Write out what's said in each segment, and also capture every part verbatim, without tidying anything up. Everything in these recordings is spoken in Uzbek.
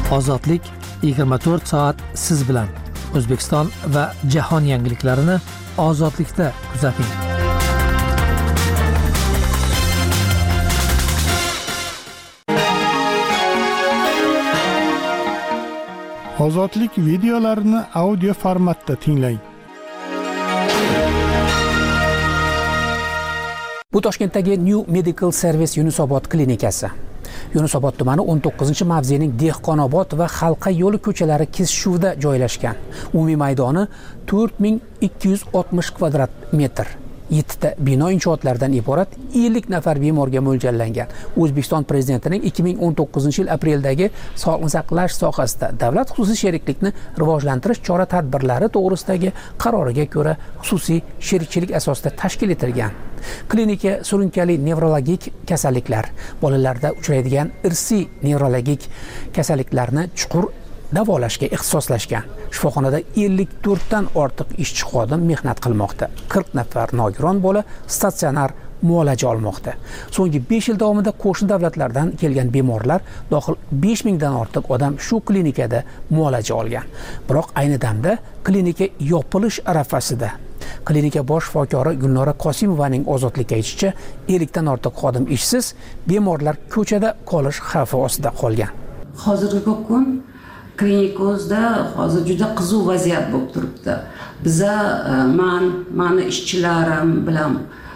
Ozodlik yigirma to'rt soat siz bilan. O'zbekiston va jahon yangiliklarini ozodlikda kuzating. Ozodlik videolarini audio formatda tinglang. Bu Toshkentdagi New Medical Service Yunusobod klinikasi. Yunusobod tumani o'n to'qqizinchi mavzening Dehqonobod va Xalqa yo'li ko'chalari kesishuvida joylashgan. Umumiy maydoni to'rt ming ikki yuz oltmish kvadrat metr. yettita bino inshootlaridan iborat ellik nafar bemorga mo'ljallangan. O'zbekiston prezidentining ikki ming o'n to'qqizinchi yil apreldagi sog'liqni saqlash sohasida davlat xususiy sheriklikni rivojlantirish chora-tadbirlari to'g'risidagi qaroriga ko'ra xususiy sherikchilik asosida tashkil etilgan. Klinika surunkali nevrologik kasalliklar, bolalarda uchraydigan irsiy nevrologik kasalliklarni chuqur davolashga ixtisoslashgan. Shifoxonada ellik to'rtdan ortiq ishchi xodim mehnat qilmoqda. qirq nafar nogiron bola statsionar muolaja olmoqda. So'nggi besh yil davomida qo'shni davlatlardan kelgan bemorlar dohil besh mingdan ortiq odam shu klinikada muolaja olgan. Biroq ayni damda klinika yopilish arafasida. Klinika bosh shifokori Gulnora Qosimovaning ozodlikka aytishicha, ellikdan ortiq xodim ishsiz, bemorlar ko'chada qolish xavfi ostida qolgan. Hozirgi kun klinikimizda hozir juda qiziq vaziyat bo'lib turibdi. Biza men, meni ishchilarim bilan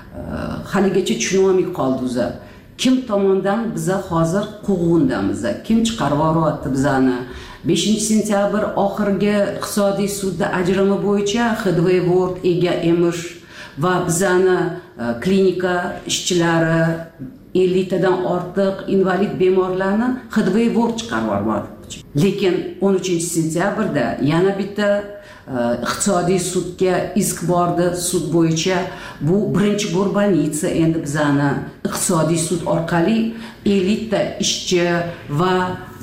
haligacha tushuna olmay qoldik. Kim tomonidan biza hozir quvg'indamiz? Kim chiqarib yuryapti bizani? beshinchi sentyabr oxirgi iqtisodiy sudda ajrimi bo'yicha Xidvoyvord ega emish va bizani klinika ishchilari elliktadan ortiq invalid bemorlarni Xidvoyvord chiqarib yuryapti. Lekin o'n uchinchi sentyabrda yana bitta iqtisodiy sudga isk bordi. Sud bo'yicha bu birinchi bo'lbanitsa endi bizani iqtisodiy sud orqali ellikta ishchi va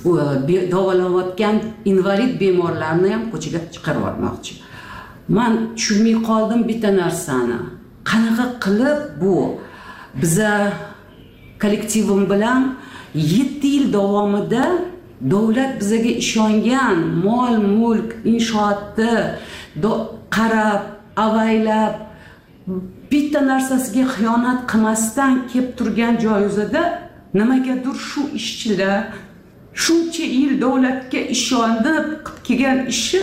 davolanayotgan invalid bemorlarni ham ko'chaga chiqarib yubormoqchi. Men tushunmay qoldim bitta narsani. Qanaqa qilib bu biza kollektivim bilan yetti yil davomida davlat bizaga ishongan mol mulk inshootni qarab avaylab bitta narsasiga xiyonat qilmasdan kelib turgan joyida nimagadir shu ishchilar shuncha yil davlatga ishonib kelgan ishi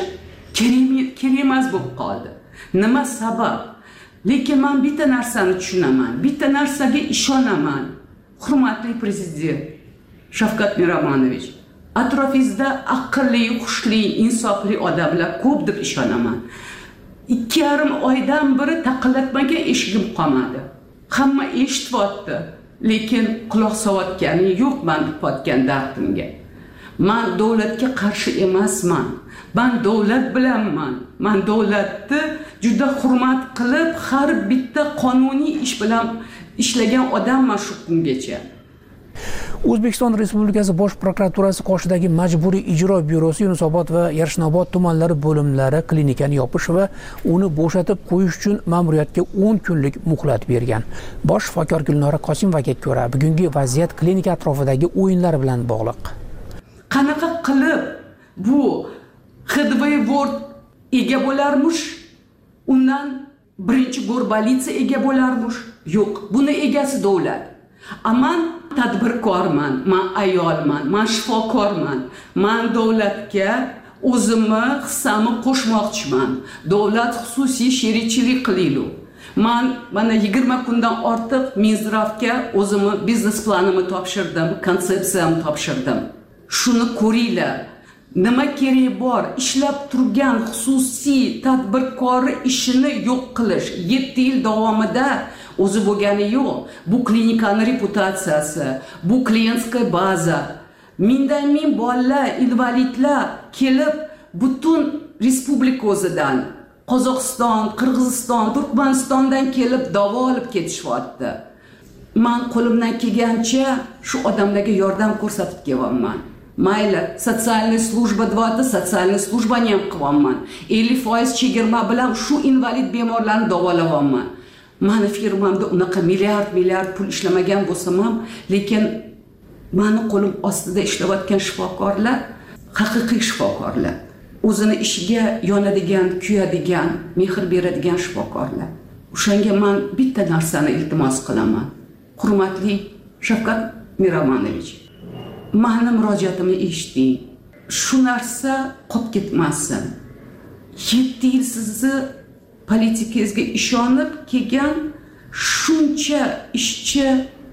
kerak emas bo'lib qoldi. Nima sabab? Lekin men bitta narsani tushunaman, bitta narsaga ishonaman. Hurmatli prezident Shavkat Miromonovich, atrofingizda aqlli, xushli, insofli odamlar ko'p deb ishonaman. ikki yarim oydan beri taqillatmagan eshigim qolmadi. Hamma eshityapti, lekin quloq solotgani yo'q men aytayotgan dardimga. Men davlatga qarshi emasman. Men davlat bilanman. Men davlatni juda hurmat qilib, har bitta qonuniy ish bilan ishlagan odamman shu kungacha. O'zbekiston Respublikasi Bosh prokuraturasi qoshidagi Majburiy ijro byurosi Yunusobod va Yashnobod tumanlari bo'limlari klinikani yopish va uni bo'shatib qo'yish uchun ma'muriyatga o'n kunlik muhlat bergan. Bosh shifokor Gulnora Qosimovaga ko'ra, bugungi vaziyat klinika atrofidagi o'yinlar bilan bog'liq. Qanaqa qilib bu Xidvoyvord ega bo'larmish? Undan birinchi bo'lbanitsa ega bo'larmish? Yo'q, buni egasi davlat. Aman tadbirkorman, men ayolman, men shifokorman. Men davlatga o'zimni hissamni qo'shmoqchiman. Davlat xususiy sherikchilik qilaylik. Men mana yigirma kundan ortiq Minzdravga o'zimni biznes planimni topshirdim, konsepsiyamni topshirdim. Shuni ko'ringlar. Nima kerak bor? Ishlab turgan xususiy tadbirkor ishini yo'q qilish. yetti yil davomida o'zi bo'lgani yo'q. Bu klinikaning reputatsiyasi, bu klientskaya baza. Mindan ming bolalar, invalidlar kelib butun respublika o'zidan, Qozog'iston, Qirg'iziston, Turkmanistondan kelib davo olib ketishyapti. Men qo'limdan kelgancha shu odamlarga yordam ko'rsatib kelyapman. Mayli, sotsialniy slujba dvota, sotsialniy slujbani ham qilyapman. ellik foiz chegirma bilan shu invalid bemorlarni davolayapman. Meni firmamda unaqa milliard milliard pul ishlamagan bo'lsam ham, lekin meni qo'lim ostida ishlayotgan shifokorlar haqiqiy shifokorlar, o'zini ishiga yonadigan, kuyadigan, mehr beradigan shifokorlar. O'shanga men bitta narsani iltimos qilaman. Hurmatli Shavkat Miromonovich, meni murojaatimni eshiting. Shu narsa qolib ketmasin. yetti yil sizni politikangizga ishonib kelgan shuncha ishchi,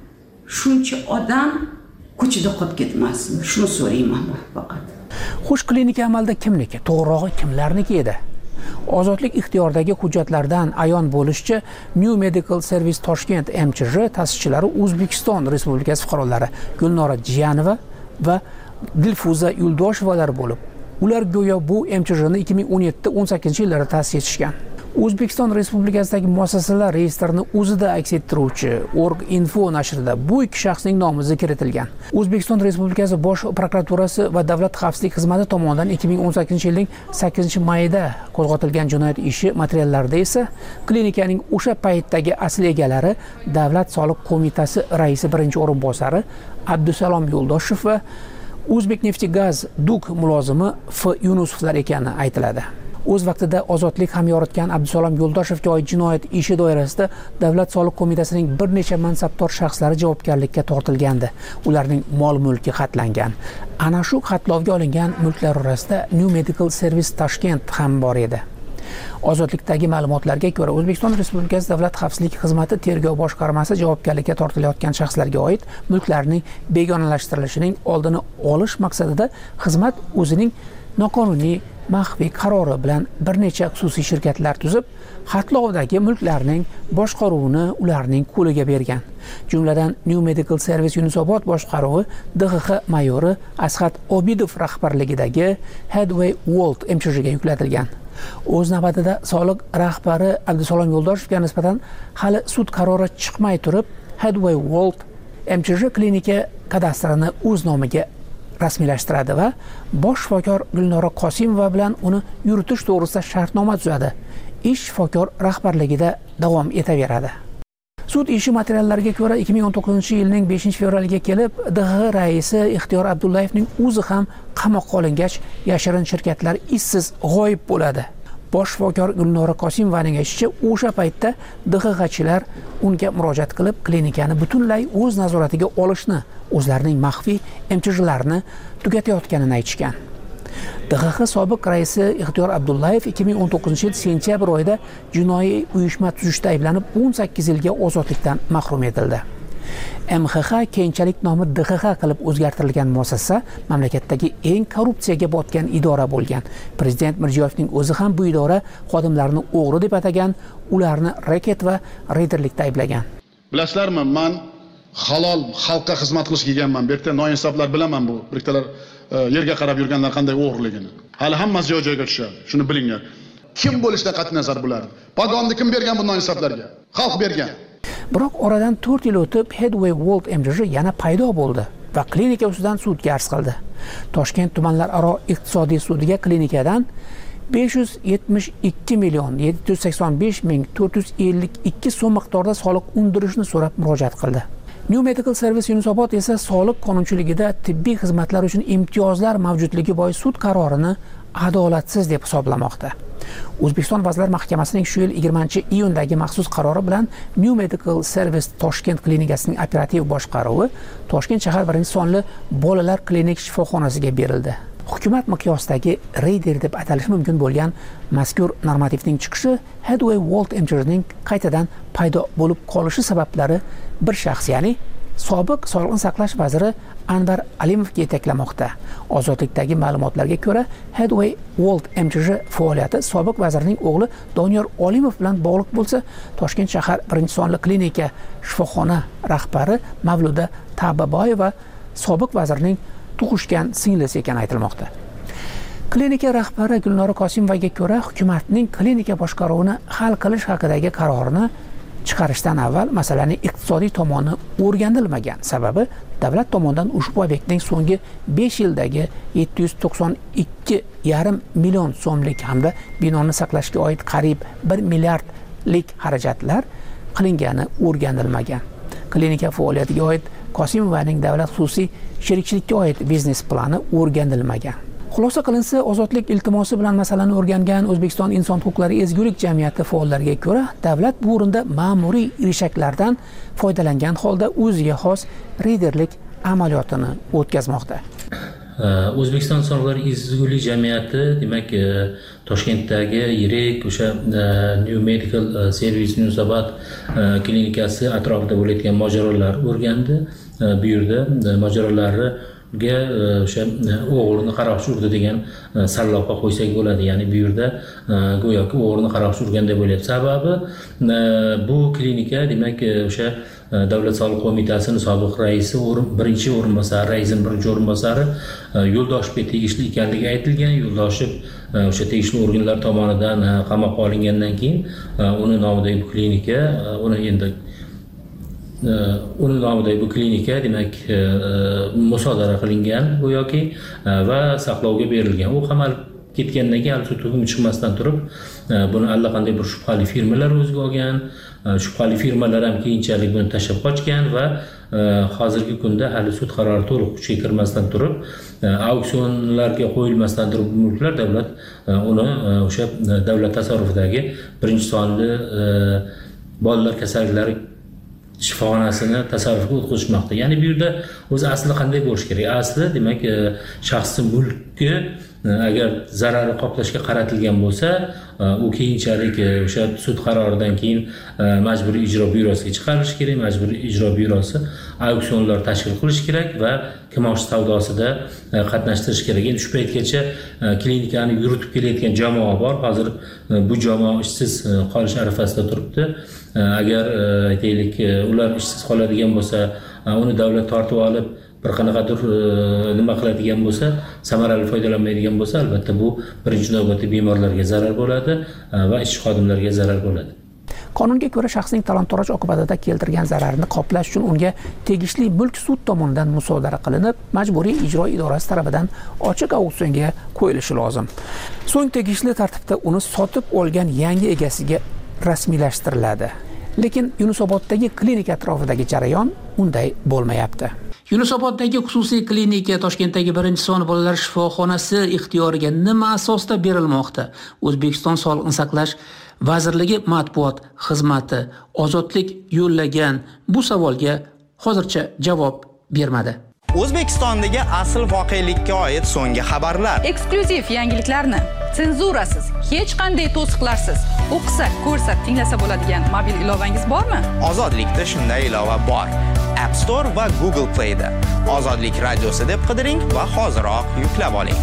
shuncha odam ko'chada qolib ketmasin. Shuni so'rayman faqat. Xush, klinika amalda kimniki? To'g'rirog'i kimlarniki edi? Ozodlik ixtiyoridagi hujjatlardan ayon bo'lishicha, New Medical Service Toshkent M C H ta'sischilari O'zbekiston Respublikasi fuqarolari Gulnora Jiyanova va Dilfuza Yuldoshevalar bo'lib, ular go'yo bu M C H ni ikki ming o'n yetti o'n sakkizinchi yillarda ta'sis etishgan. O'zbekiston Respublikasidagi muassasalar reyestrini o'zida aks ettiruvchi Org Info nashrida bu ikki shaxsning nomi zikr etilgan. O'zbekiston Respublikasi Bosh prokuraturasi va Davlat xavfsizlik xizmati tomonidan ikki ming o'n sakkizinchi yilning sakkizinchi mayida qo'zg'atilgan jinoyat ishi materiallarida esa klinikaning o'sha paytdagi asl egalari Davlat soliq qo'mitasi raisi birinchi o'rinbosari Abdusalom Yo'ldoshev va O'zbekneftgaz Duk mulozimi F Yunusovlar ekani aytiladi. O'z vaqtida ozodlik ham yoritgan Abdusalom Yo'ldoshevga oid jinoyat ishi doirasida Davlat soliq qo'mitasining bir necha mansabdor shaxslari javobgarlikka tortilgandi. Ularning mol-mulki xatlangan. Ana shu xatlovga olingan mulklar orasida New Medical Service Toshkent ham bor edi. Ozodlikdagi ma'lumotlarga ko'ra, O'zbekiston Respublikasi Davlat xavfsizlik xizmati tergov boshqarmasi javobgarlikka tortilayotgan shaxslarga oid mulklarning begonalashtirishining oldini olish maqsadida xizmat o'zining noqonuniy maxfiy qarori bilan bir necha xususiy shirkatlar tuzib, xatlovdagi mulklarning boshqaruvini ularning qo'liga bergan. Jumladan New Medical Service Yunusobod boshqaruvi D X X mayori Asxat Obidov rahbarligidagi Headway World M C H ga yuklatilgan. O'z navbatida soliq rahbari Abdusalom Yo'ldoshevga nisbatan hali sud qarori chiqmay turib, Headway World M C H klinika kadastrini o'z nomiga rasmiylashtiradi va bosh shifokor Gulnora Qosimova bilan uni yuritish to'g'risida shartnoma tuzadi. Ish shifokor rahbarligida davom etaveradi. Sud ishi materiallariga ko'ra ikki ming o'n to'qqizinchi yilning beshinchi fevraliga kelib, D X X raisi Ixtiyor Abdullayevning o'zi ham qamoqqa olingach, yashirin shirkatlar izsiz g'oyib bo'ladi. Bosh shifokor Gulnora Qosimovaning aytishicha, o'sha paytda D X Xchilar unga murojaat qilib, klinikani butunlay o'z nazoratiga olishni, o'zlarining maxfiy M C H'larini tugatayotganini aytishgan. D X X sobiq raisi Ixtiyor Abdullayev ikki ming o'n to'qqizinchi yil sentyabr oyida jinoiy uyushma tuzishda ayblanib o'n sakkiz yilga ozodlikdan mahrum etildi. M X X keyinchalik nomi D X X qilib o'zgartirilgan muassasa mamlakatdagi eng korrupsiyaga botgan idora bo'lgan. Prezident Mirziyoyevning o'zi ham bu idora xodimlarini o'g'ri deb atagan, ularni raket va reyderlikda ayblagan. Bilasizlarmi, men halol xalqqa xizmat qilish kelganman. Bu yerda noinsoflar bilaman bu. Biriktalar yerga qarab yurganlar qanday o'g'irligini. Hali hammasi joy-joyiga tushadi. Shuni bilinglar. Kim bo'lishidan qat'iy nazar bular. Pagonni kim bergan bu noinsoflarga? Xalq bergan. Biroq oradan to'rt yil o'tib Headway World M C H yana paydo bo'ldi va klinika ustidan sudga arz qildi. Toshkent tumanlararo iqtisodiy sudiga klinikadan besh yuz yetmish ikki million yetti yuz sakson besh ming to'rt yuz ellik ikki so'm miqdorida soliq undirishni so'rab murojaat qildi. New Medical Service Yunusobod esa soliq qonunchiligida tibbiy xizmatlar uchun imtiyozlar mavjudligi bois sud qarorini adolatsiz deb hisoblamoqda. O'zbekiston Vazirlar Mahkamasining shu yil yigirmanchi iyundagi maxsus qarori bilan New Medical Service Toshkent klinikasining operativ boshqaruvi Toshkent shahar birinchi sonli bolalar klinik shifoxonasiga berildi. Hukumat miqyosidagi reyder deb atalishi mumkin bo'lgan mazkur normativning chiqishi Headway World M C H ning qaytadan paydo bo'lib qolishi sabablari bir shaxs, ya'ni sobiq Sog'liqni saqlash vaziri Anvar Alimovga yetaklamoqda. Ozodlikdagi ma'lumotlarga ko'ra, Headway World M C H faoliyati sobiq vazirning o'g'li Doniyor Olimov bilan bog'liq bo'lsa, Toshkent shahar birinchi sonli klinika shifoxona rahbari Mavluda Tababoyeva sobiq vazirning tug'ishgan singlisi ekani aytilmoqda. Klinika rahbari Gulnora Qosimovaga ko'ra, hukumatning klinika boshqaruvini hal qilish haqidagi qarorini chiqarishdan avval masalaning iqtisodiy tomoni o'rganilmagan. Sababi davlat tomonidan ushbu obyektning so'nggi besh yildagi yetti yuz to'qson ikki yarim million so'mlik hamda binoni saqlashga oid qariyb bir milliardlik xarajatlar qilingani o'rganilmagan. Klinika faoliyatiga oid Qosimovaning davlat xususiy sherikchilikka oid biznes plani o'rganilmagan. Xulosa qilinsa, ozodlik iltimosi bilan masalani o'rgangan O'zbekiston inson huquqlari ezgulik jamiyati faollariga ko'ra, davlat bu o'rinda ma'muriy irishaklardan foydalangan holda o'ziga xos reyderlik amaliyotini o'tkazmoqda. O'zbekiston inson huquqlari ezgulik jamiyati, demak, Toshkentdagi yirik o'sha New Medical Service Yunusobod klinikasi atrofida bo'layotgan mojarolar o'rgandi. Bu yerda mojarolari ga o'sha o'g'rini qaroqchi urdi degan salloqa qo'ysak bo'ladi. Ya'ni bu yerda go'yoki o'g'rini qaroqchi urganda bo'lyapti. Sababi bu klinika, demak, o'sha Davlat soliq qo'mitasining sobiq raisi, birinchi o'rinbosari, raisning birinchi o'rinbosari Yo'ldoshev tegishli ekanligi aytilgan. Yo'ldoshev o'sha tegishli organlar tomonidan qamoqqa olingandan keyin uni nomidagi bu klinika, uni endi uni nomidagi bu klinika, demak, musodara qilingan go'yoki va saqlovga berilgan. U qamalib ketgandan keyin hali sud hukmi chiqmasdan turib, buni allaqanday bir shubhali firmalar o'ziga olgan. Shubhali firmalar ham keyinchalik buni tashlab qochgan va hozirgi kunda hali sud qarori to'liq kuchga kirmasdan turib, auksionlarga qo'yilmasdan turib mulklar davlat uni o'sha davlat tasarrufidagi birinchi sonli bolalar kasalliklari shifoxonasini tasarrufga o'tkazishmoqda. Ya'ni bu yerda o'zi asli qanday bo'lish kerak? Asli, demak, shaxsiy mulkni agar zararni qoplashga qaratilgan bo'lsa, u keyinchalik o'sha sud qaroridan keyin majburiy ijro byurosiga chiqarilishi kerak. Majburiy ijro byurosi auksionlar tashkil qilish kerak va kimosh savdosida qatnashtirish kerak. Endi shu paytgacha klinikani yuritib kelayotgan jamoa bor. Hozir bu jamoa ishsiz qolish arafasida turibdi. Agar aytaylik, ular ishsiz qoladigan bo'lsa, uni davlat tortib olib bir qanaqadir nima qiladigan bo'lsa, samarali foydalanmaydigan bo'lsa, albatta bu birinchi navbatda bemorlarga zarar bo'ladi va ishchi xodimlarga zarar bo'ladi. Qonunga ko'ra shaxsning talon-toroj oqibatida keltirgan zararni qoplash uchun unga tegishli mulk sud tomonidan musodara qilinib, majburiy ijro idorasi tomonidan ochiq auksionga qo'yilishi lozim. So'ng tegishli tartibda uni sotib olgan yangi egasiga rasmiylashtiriladi. Lekin Yunusoboddagi klinika atrofidagi jarayon unday bo'lmayapti. Yunusoboddagi xususiy klinika Toshkentdagi birinchi son bolalar shifoxonasi ixtiyoriga nima asosda berilmoqda? O'zbekiston Sog'liqni saqlash vazirligi matbuot xizmati ozodlik yo'llagan bu savolga hozircha javob bermadi. O'zbekistondagi asl voqelikka oid so'nggi xabarlar, eksklyuziv yangiliklarni senzurasiz, hech qanday to'siqlarsiz o'qisa, ko'rsa, tinglasa bo'ladigan mobil ilovangiz bormi? Ozodlikda shunday ilova bor. App Store va Google Play da Ozodlik radiosi deb qidiring va hoziroq yuklab oling.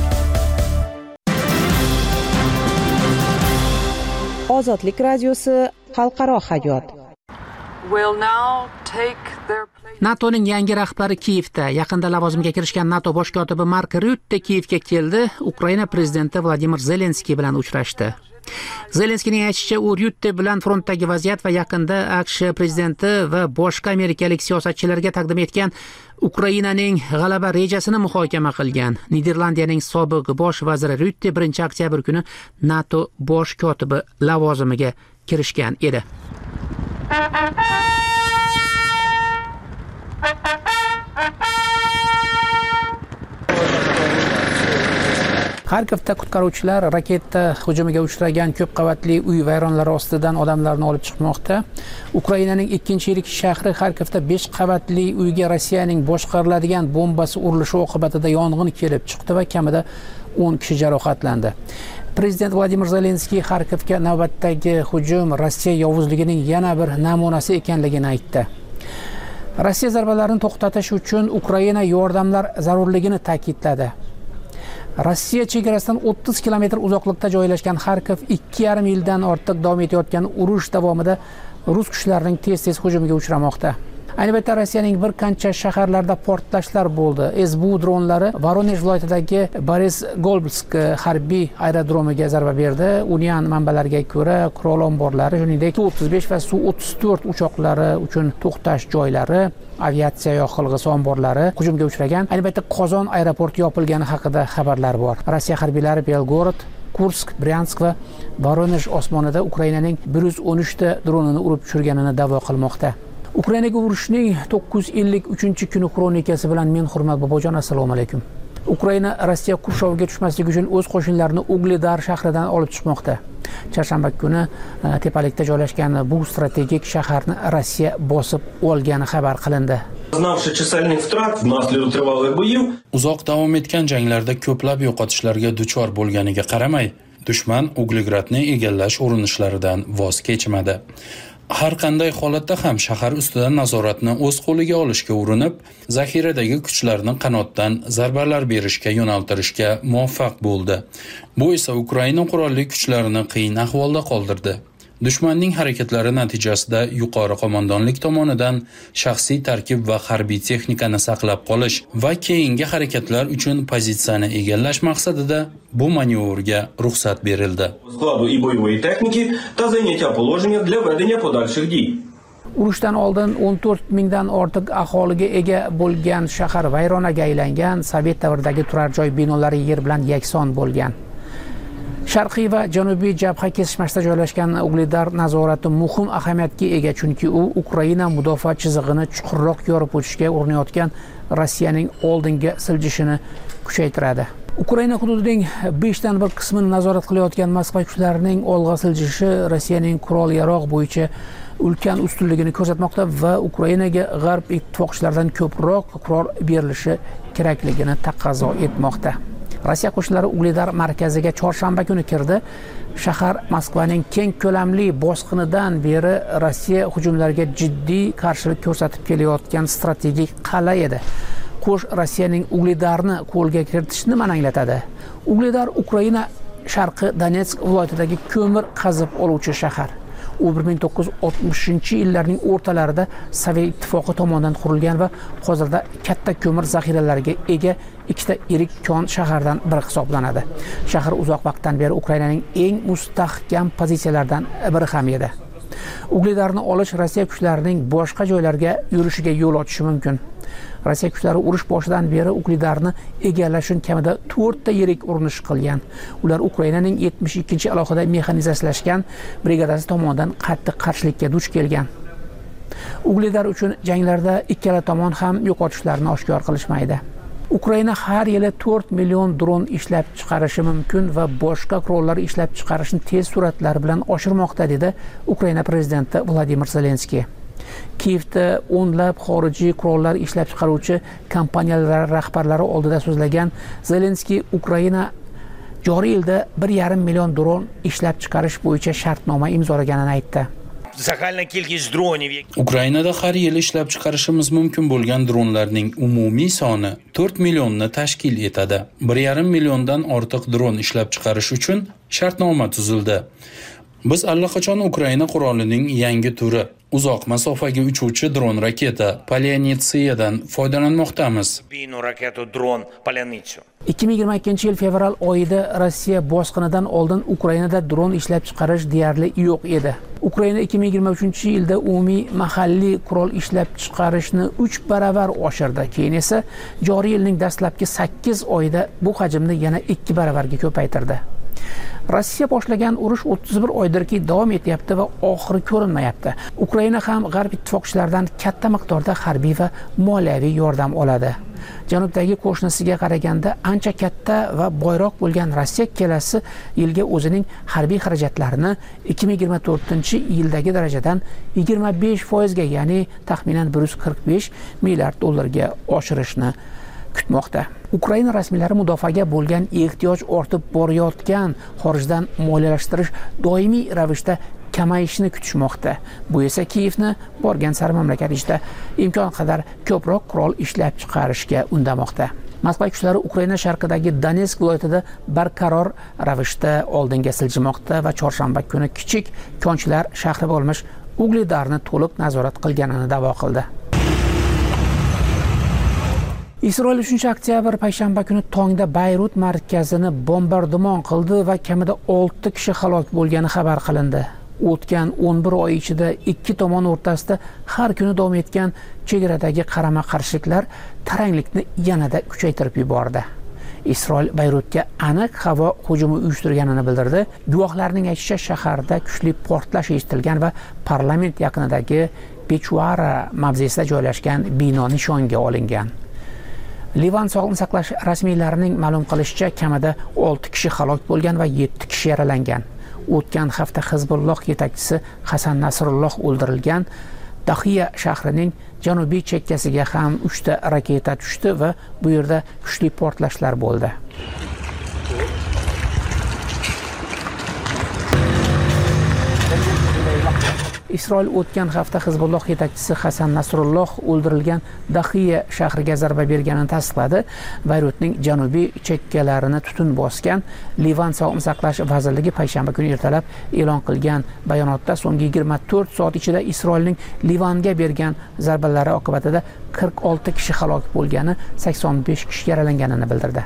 Ozodlik radiosi xalqaro hayot. NATOning yangi rahbari Kiyevda, yaqinda lavozimga kirishgan NATO bosh kotibi Mark Rutte Kiyevga keldi, Ukraina prezidenti Vladimir Zelenskiy bilan uchrashdi. Zelenskiyning aytishicha, u Rutte bilan frontdagi vaziyat va yaqinda AQSh prezidenti va boshqa amerikalik siyosatchilarga taqdim etgan Ukrainaning g'alaba rejasini muhokama qilgan. Niderlandiyaning sobiq bosh vaziri Rutte birinchi oktyabr kuni NATO bosh kotibi lavozimiga kirishgan edi. Xarkovda qutqaruvchilar raketa hujumiga uchragan ko'p qavatli uy vayronlari ostidan odamlarni olib chiqmoqda. Ukrainaning ikkinchi yirik shahri Xarkovda besh qavatli uyga Rossiyaning boshqariladigan bombasi urilishi oqibatida yong'in kelib chiqdi va kamida o'n kishi jarohatlandi. Prezident Vladimir Zelenskiy Xarkovga navbatdagi hujum Rossiya yovuzligining yana bir namunasi ekanligini aytdi. Rossiya zarbalarini to'xtatish uchun Ukraina yordamlar zarurligini ta'kidladi. Rossiya chegarasidan o'ttiz kilometr uzoqlikda joylashgan Xarkov ikki yarim yildan ortiq davom etayotgan urush davomida rus kuchlarining tez-tez hujumiga uchramoqda. Ayni paytda Rossiyaning bir qancha shaharlarda portlashlar bo'ldi. S B U dronlari Voronej viloyatidagi Boris-Golubsk harbiy aerodromiga zarba berdi. Union manbalariga ko'ra, qurol omborlari, shuningdek o'ttiz besh va Su o'ttiz to'rt uchoqlari uchun to'xtash joylari, aviatsiya yoqilg'isi omborlari hujumga uchragan. Ayni paytda Qozon aeroporti yopilgani haqida xabarlar bor. Rossiya harbiylari Belgorod, Kursk, Bryansk va Voronej osmonida Ukrainaning bir yuz o'n uch ta dronini urib tushirganini da'vo qilmoqda. Ukrainaga urushning to'qqiz yuz ellik uchinchi kuni kronikasi bilan men Hurmat Bobojon, assalomu alaykum. Ukraina Rossiya qurshoviga tushmasligi uchun o'z qo'shinlarini Ugledar shahridan olib chiqmoqda. Chorshanba kuni tepalikda joylashgan bu strategik shaharni Rossiya bosib olgani xabar qilindi. Uzoq davom etgan janglarda ko'plab yo'qotishlarga duchor bo'lganiga qaramay, dushman Uglegradni egallash urinishlaridan voz kechmadi. Har qanday holatda ham shahar ustidan nazoratni o'z qo'liga olishga urinib, zaxiradagi kuchlarni qanotdan zarbalar berishga yo'naltirishga muvaffaq bo'ldi. Bu esa Ukraina qurolli kuchlarini qiyin ahvolda qoldirdi. Dushmanning harakatlari natijasida yuqori qo'mondonlik tomonidan shaxsiy tarkib va harbiy texnikani saqlab qolish va keyingi harakatlar uchun pozitsiyani egallash maqsadida bu manyovrga ruxsat berildi. Urushdan oldin o'n to'rt mingdan ortiq aholiga ega bo'lgan shahar vayronaga aylangan, Sovet davridagi turar joy binolari yer bilan yakson bo'lgan. Sharqiy va janubiy jabha kesishmasida joylashgan Ugledar nazorati muhim ahamiyatga ega, chunki u Ukraina mudofaa chizig'ini chuqurroq yorib o'tishga urinayotgan Rossiyaning oldinga siljishini kuchaytiradi. Ukraina hududining besh dan bir qismini nazorat qilayotgan Moskva kuchlarining olg'a siljishi Rossiyaning qurol-yarog' bo'yicha ulkan ustunligini ko'rsatmoqda va Ukrainaga g'arb ittifoqchilaridan ko'proq qurol berilishi kerakligini taqozo etmoqda. Rossiya qo'shinlari Ugledar markaziga chorshanba kuni kirdi. Shahar Moskvaning keng ko'lamli bosqinidan beri Rossiya hujumlariga jiddiy qarshilik ko'rsatib kelayotgan strategik qal'a edi. Qo'sh Rossiyaning Ugledarni qo'lga kiritishi nimani anglatadi? Ugledar Ukraina sharqi Donetsk viloyatidagi ko'mir qazib oluvchi shahar. U bir ming to'qqiz yuz oltmishinchi yillarning o'rtalarida Sovet ittifoqi tomonidan qurilgan va hozirda katta ko'mir zaxiralariga ega ikkita yirik kon shahardan biri hisoblanadi. Shahar uzoq vaqtdan beri Ukrainaning eng mustahkam pozitsiyalaridan biri ham edi. Ugledarni olish Rossiya kuchlarining boshqa joylarga yurishiga yo'l ochishi mumkin. Rossiya kuchlari urush boshidan beri Ugledarni egallash uchun kamida to'rtta yirik urinish qilgan. Ular Ukrainaning yetmish ikkinchi alohida mexanizatsiyalashgan brigadasi tomonidan qattiq qarshilikka duch kelgan. Ugledar uchun janglarda ikkala tomon ham yo'qotishlarni oshkor qilishmaydi. Ukraina har yili to'rt million dron ishlab chiqarishi mumkin va boshqa qurollar ishlab chiqarishni tez sur'atlar bilan oshirmoqda, dedi Ukraina prezidenti Vladimir Zelenskiy. Kiyevda o'nlab xorijiy qurollar ishlab chiqaruvchi kompaniyalar rahbarlari oldida so'zlagan Zelenskiy Ukraina joriy yilda bir yarim million dron ishlab chiqarish bo'yicha shartnoma imzolaganini aytdi. Ukrainada har yili ishlab chiqarishimiz mumkin bo'lgan dronlarning umumiy soni to'rt millionni tashkil etadi. bir yarim milliondan ortiq dron ishlab chiqarish uchun shartnoma tuzildi. Biz allaqachon Ukraina qurolining yangi turi, uzoq masofaga uchuvchi dron raketa Polyanitsadan foydalanmoqdamiz. ikki ming yigirma ikkinchi yil fevral oyida Rossiya bosqinidan oldin Ukrainada dron ishlab chiqarish deyarli yo'q edi. Ukraina ikki ming yigirma uchinchi yilda umumiy mahalliy qurol ishlab chiqarishni uch baravar oshirdi. Keyin esa joriy yilning dastlabki sakkiz oyida bu hajmni yana ikki baravarga ko'paytirdi. Rossiya boshlagan urush o'ttiz bir oydirki davom etyapti va oxiri ko'rinmayapti. Ukraina ham g'arb ittifoqchilaridan katta miqdorda harbiy va moliyaviy yordam oladi. Janubdagi qo'shnisiga qaraganda ancha katta va boyroq bo'lgan Rossiya kelasi yilga o'zining harbiy xarajatlarini ikki ming yigirma to'rtinchi yildagi darajadan yigirma besh foizga, ya'ni taxminan bir yuz qirq besh milliard dollarga oshirishni kutmoqda. Ukraina rasmiylari mudofaaga bo'lgan ehtiyoj ortib borayotgan xorijdan moliyalashtirish doimiy ravishda kamayishini kutishmoqda. Bu esa Kiyevni borgan sari mamlakat ichida imkon qadar ko'proq qurol ishlab chiqarishga undamoqda. Moskva kuchlari Ukraina sharqidagi Donetsk viloyatida barqaror ravishda oldinga siljimoqda va chorshanba kuni kichik konchilar shahri bo'lmish Ugledarni to'liq nazorat qilganini da'vo qildi. Isroil uchinchi oktyabr payshanba kuni tongda Bayrut markazini bombardimon qildi va kamida olti kishi halok bo'lgani xabar qilindi. O'tgan o'n bir oy ichida ikki tomon o'rtasida har kuni davom etgan chegaradagi qarama-qarshiliklar taranglikni yanada kuchaytirib yubordi. Isroil Bayrutga aniq havo hujumi uyushtirganini bildirdi. Guvohlarning aytishicha, shaharda kuchli portlash eshitilgan va parlament yaqinidagi Bechuara mavzesida joylashgan bino nishonga olingan. Livan sog'liqni saqlash rasmiylarining ma'lum qilishicha, kamida olti kishi halok bo'lgan va yetti kishi yaralangan. O'tgan hafta Hizbulloh yetakchisi Hasan Nasrulloh o'ldirilgan. Dahiya shahrining janubiy chekkasiga ham uchta raketa tushdi va bu yerda kuchli portlashlar bo'ldi. Isroil o'tgan hafta Hizbulloh yetakchisi Hasan Nasrulloh o'ldirilgan Dahiya shahriga zarba berganini tasdiqladi. Bayrutning janubiy chekkalarini tutun bosgan. Livan sog'liqni saqlash vazirligi payshanba kuni ertalab e'lon qilgan bayonotda so'nggi yigirma to'rt soat ichida Isroilning Livanga bergan zarbalari oqibatida qirq olti kishi halok bo'lgani, sakson besh kishi yaralanganini bildirdi.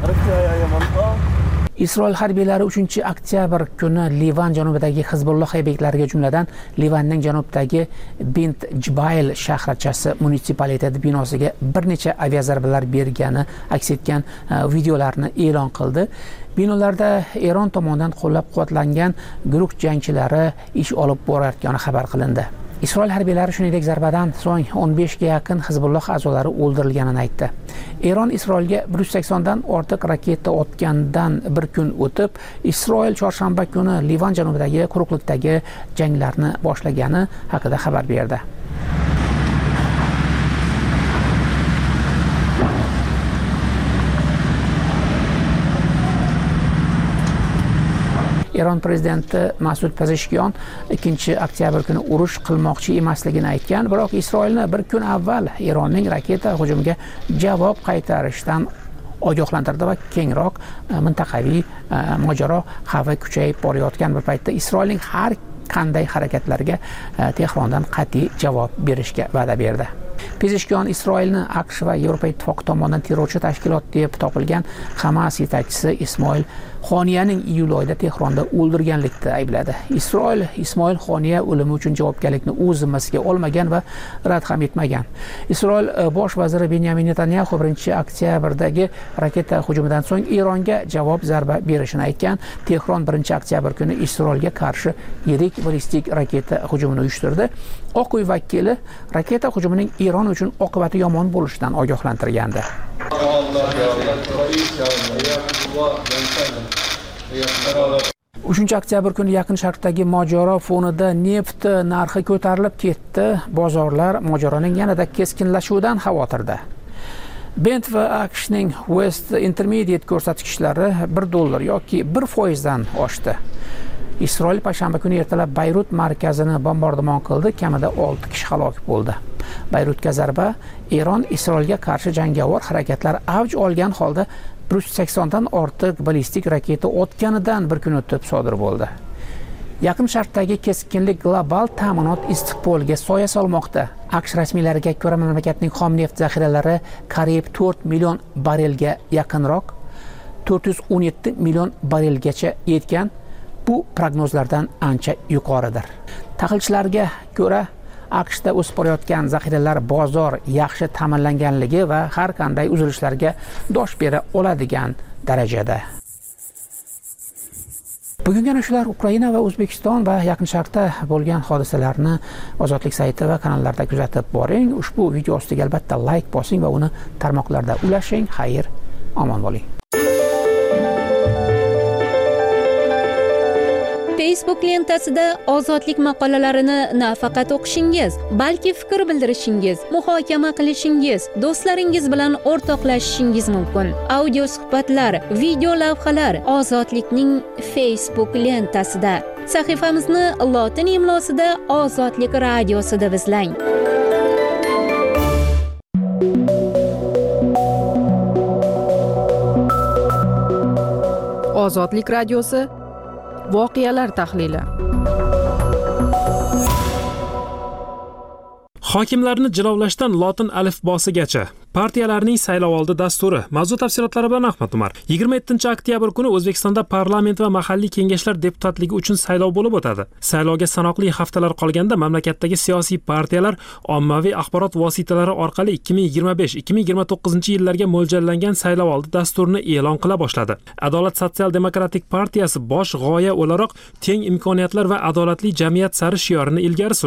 Isroil harbiylari uchinchi oktyabr kuni Livan janubidagi Hizbulloh ob'ektlariga, jumladan Livanning janubidagi Bint Jbayl shaharchasi munitsipaliteti binosiga bir necha aviazarbalar bergani aks etgan videolarni e'lon qildi. Binolarda Eron tomonidan qo'llab-quvvatlangan guruh jangchilari ish olib borayotgani xabar qilindi. Isroil harbiylari shuningdek zarbadan so'ng o'n beshga yaqin Hizbulloh a'zolari o'ldirilganini aytdi. Eron Isroilga bir yuz sakson dan ortiq raketa otgandan bir kun o'tib, Isroil chorshanba kuni Livan janubidagi quruqlikdagi janglarni boshlagani haqida xabar berdi. Eron prezidenti Masud Pezeshkian ikkinchi oktyabr kuni urush qilmoqchi emasligini aytgan, biroq Isroilni bir kun avval Eronning raketa hujumiga javob qaytarishdan ogohlantirdi va kengroq mintaqaviy mojaro xavfi kuchayib borayotgan bir paytda Isroilning har qanday harakatlariga Tehrondan qat'iy javob berishga va'da berdi. Pezeshkian Isroilni AQSh va Yevropa Ittifoqi tomonidan terrorchi tashkilot deb topilgan Hamas yetakchisi Ismoil Xoniyaning iyul oyida Tehronda o'ldirganlikda aybladi. Isroil Ismoil Xoniya o'limi uchun javobgarlikni o'z zimmasiga olmagan va rad ham etmagan. Isroil bosh vaziri Benyamin Netanyahu birinchi oktyabrdagi raketa hujumidan so'ng Eronga javob zarba berishini aytgan. Tehron birinchi oktyabr kuni Isroilga qarshi yirik ballistik raketa hujumini uyushtirdi. Oq uy vakili raketa hujumining Eron uchun oqibati yomon bo'lishidan ogohlantirgandi. uchinchi oktyabr kuni Yaqin Sharqdagi mojaro fonida neft narxi ko'tarilib ketdi. Bozorlar mojaroning yanada keskinlashuvidan xavotirda. Brent va AQShning West Intermediate ko'rsatkichlari bir dollar yoki bir foiz dan oshdi. Isroil payshanba kuni ertalab Bayrut markazini bombardimon qildi, kamida olti kishi halok bo'ldi. Bayrutga zarba Eron Isroilga qarshi jangovar harakatlar avj olgan holda bir yuz sakson dan ortiq ballistik raketa otganidan bir kun o'tib sodir bo'ldi. Yaqin Sharqdagi keskinlik global ta'minot istiqboliga soya solmoqda. AQSh rasmiylariga ko'ra, mamlakatning xom neft zaxiralari qariyb to'rt million barelga yaqinroq, to'rt yuz o'n yetti million barelgacha yetgan. Bu prognozlardan ancha yuqoridir. Tahlilchilarga ko'ra, AQShda o'sib borayotgan zaxiralar bozor yaxshi ta'minlanganligi va har qanday uzilishlarga dosh bera oladigan darajada. Bugungi ana shular Ukraina va O'zbekiston va Yaqin Sharqda bo'lgan hodisalarni Ozodlik sayti va kanallarda kuzatib boring. Ushbu video ostiga albatta like bosing va uni tarmoqlarda ulashing. Xayr, omon bo'ling. Facebook lentasida ozodlik maqolalarini nafaqat o'qishingiz, balki fikr bildirishingiz, muhokama qilishingiz, do'stlaringiz bilan o'rtoqlashishingiz mumkin. Audio suhbatlar, video lavhalar Ozodlikning Facebook lentasida. Sahifamizni lotin imlosida Ozodlik radiosi deb izlang. Ozodlik radiosi voqealar tahlili. Hokimlarni jilovlashdan lotin alifbosigacha partiyalarning saylovoldi dasturi. Mavzu tafsilotlari bilan Ahmad Umar. yigirma yettinchi oktyabr kuni O'zbekistonda parlament va mahalliy kengashlar deputatligi uchun saylov bo'lib o'tadi. Saylovga sanoqli haftalar qolganda mamlakatdagi siyosiy partiyalar ommaviy axborot vositalari orqali ikki ming yigirma besh ikki ming yigirma to'qqizinchi yillarga mo'ljallangan saylovoldi dasturini e'lon qila boshladi. Adolat sotsial-demokratik partiyasi bosh g'oya o'laroq teng imkoniyatlar va adolatli jamiyat sari shiorini ilgari surgan.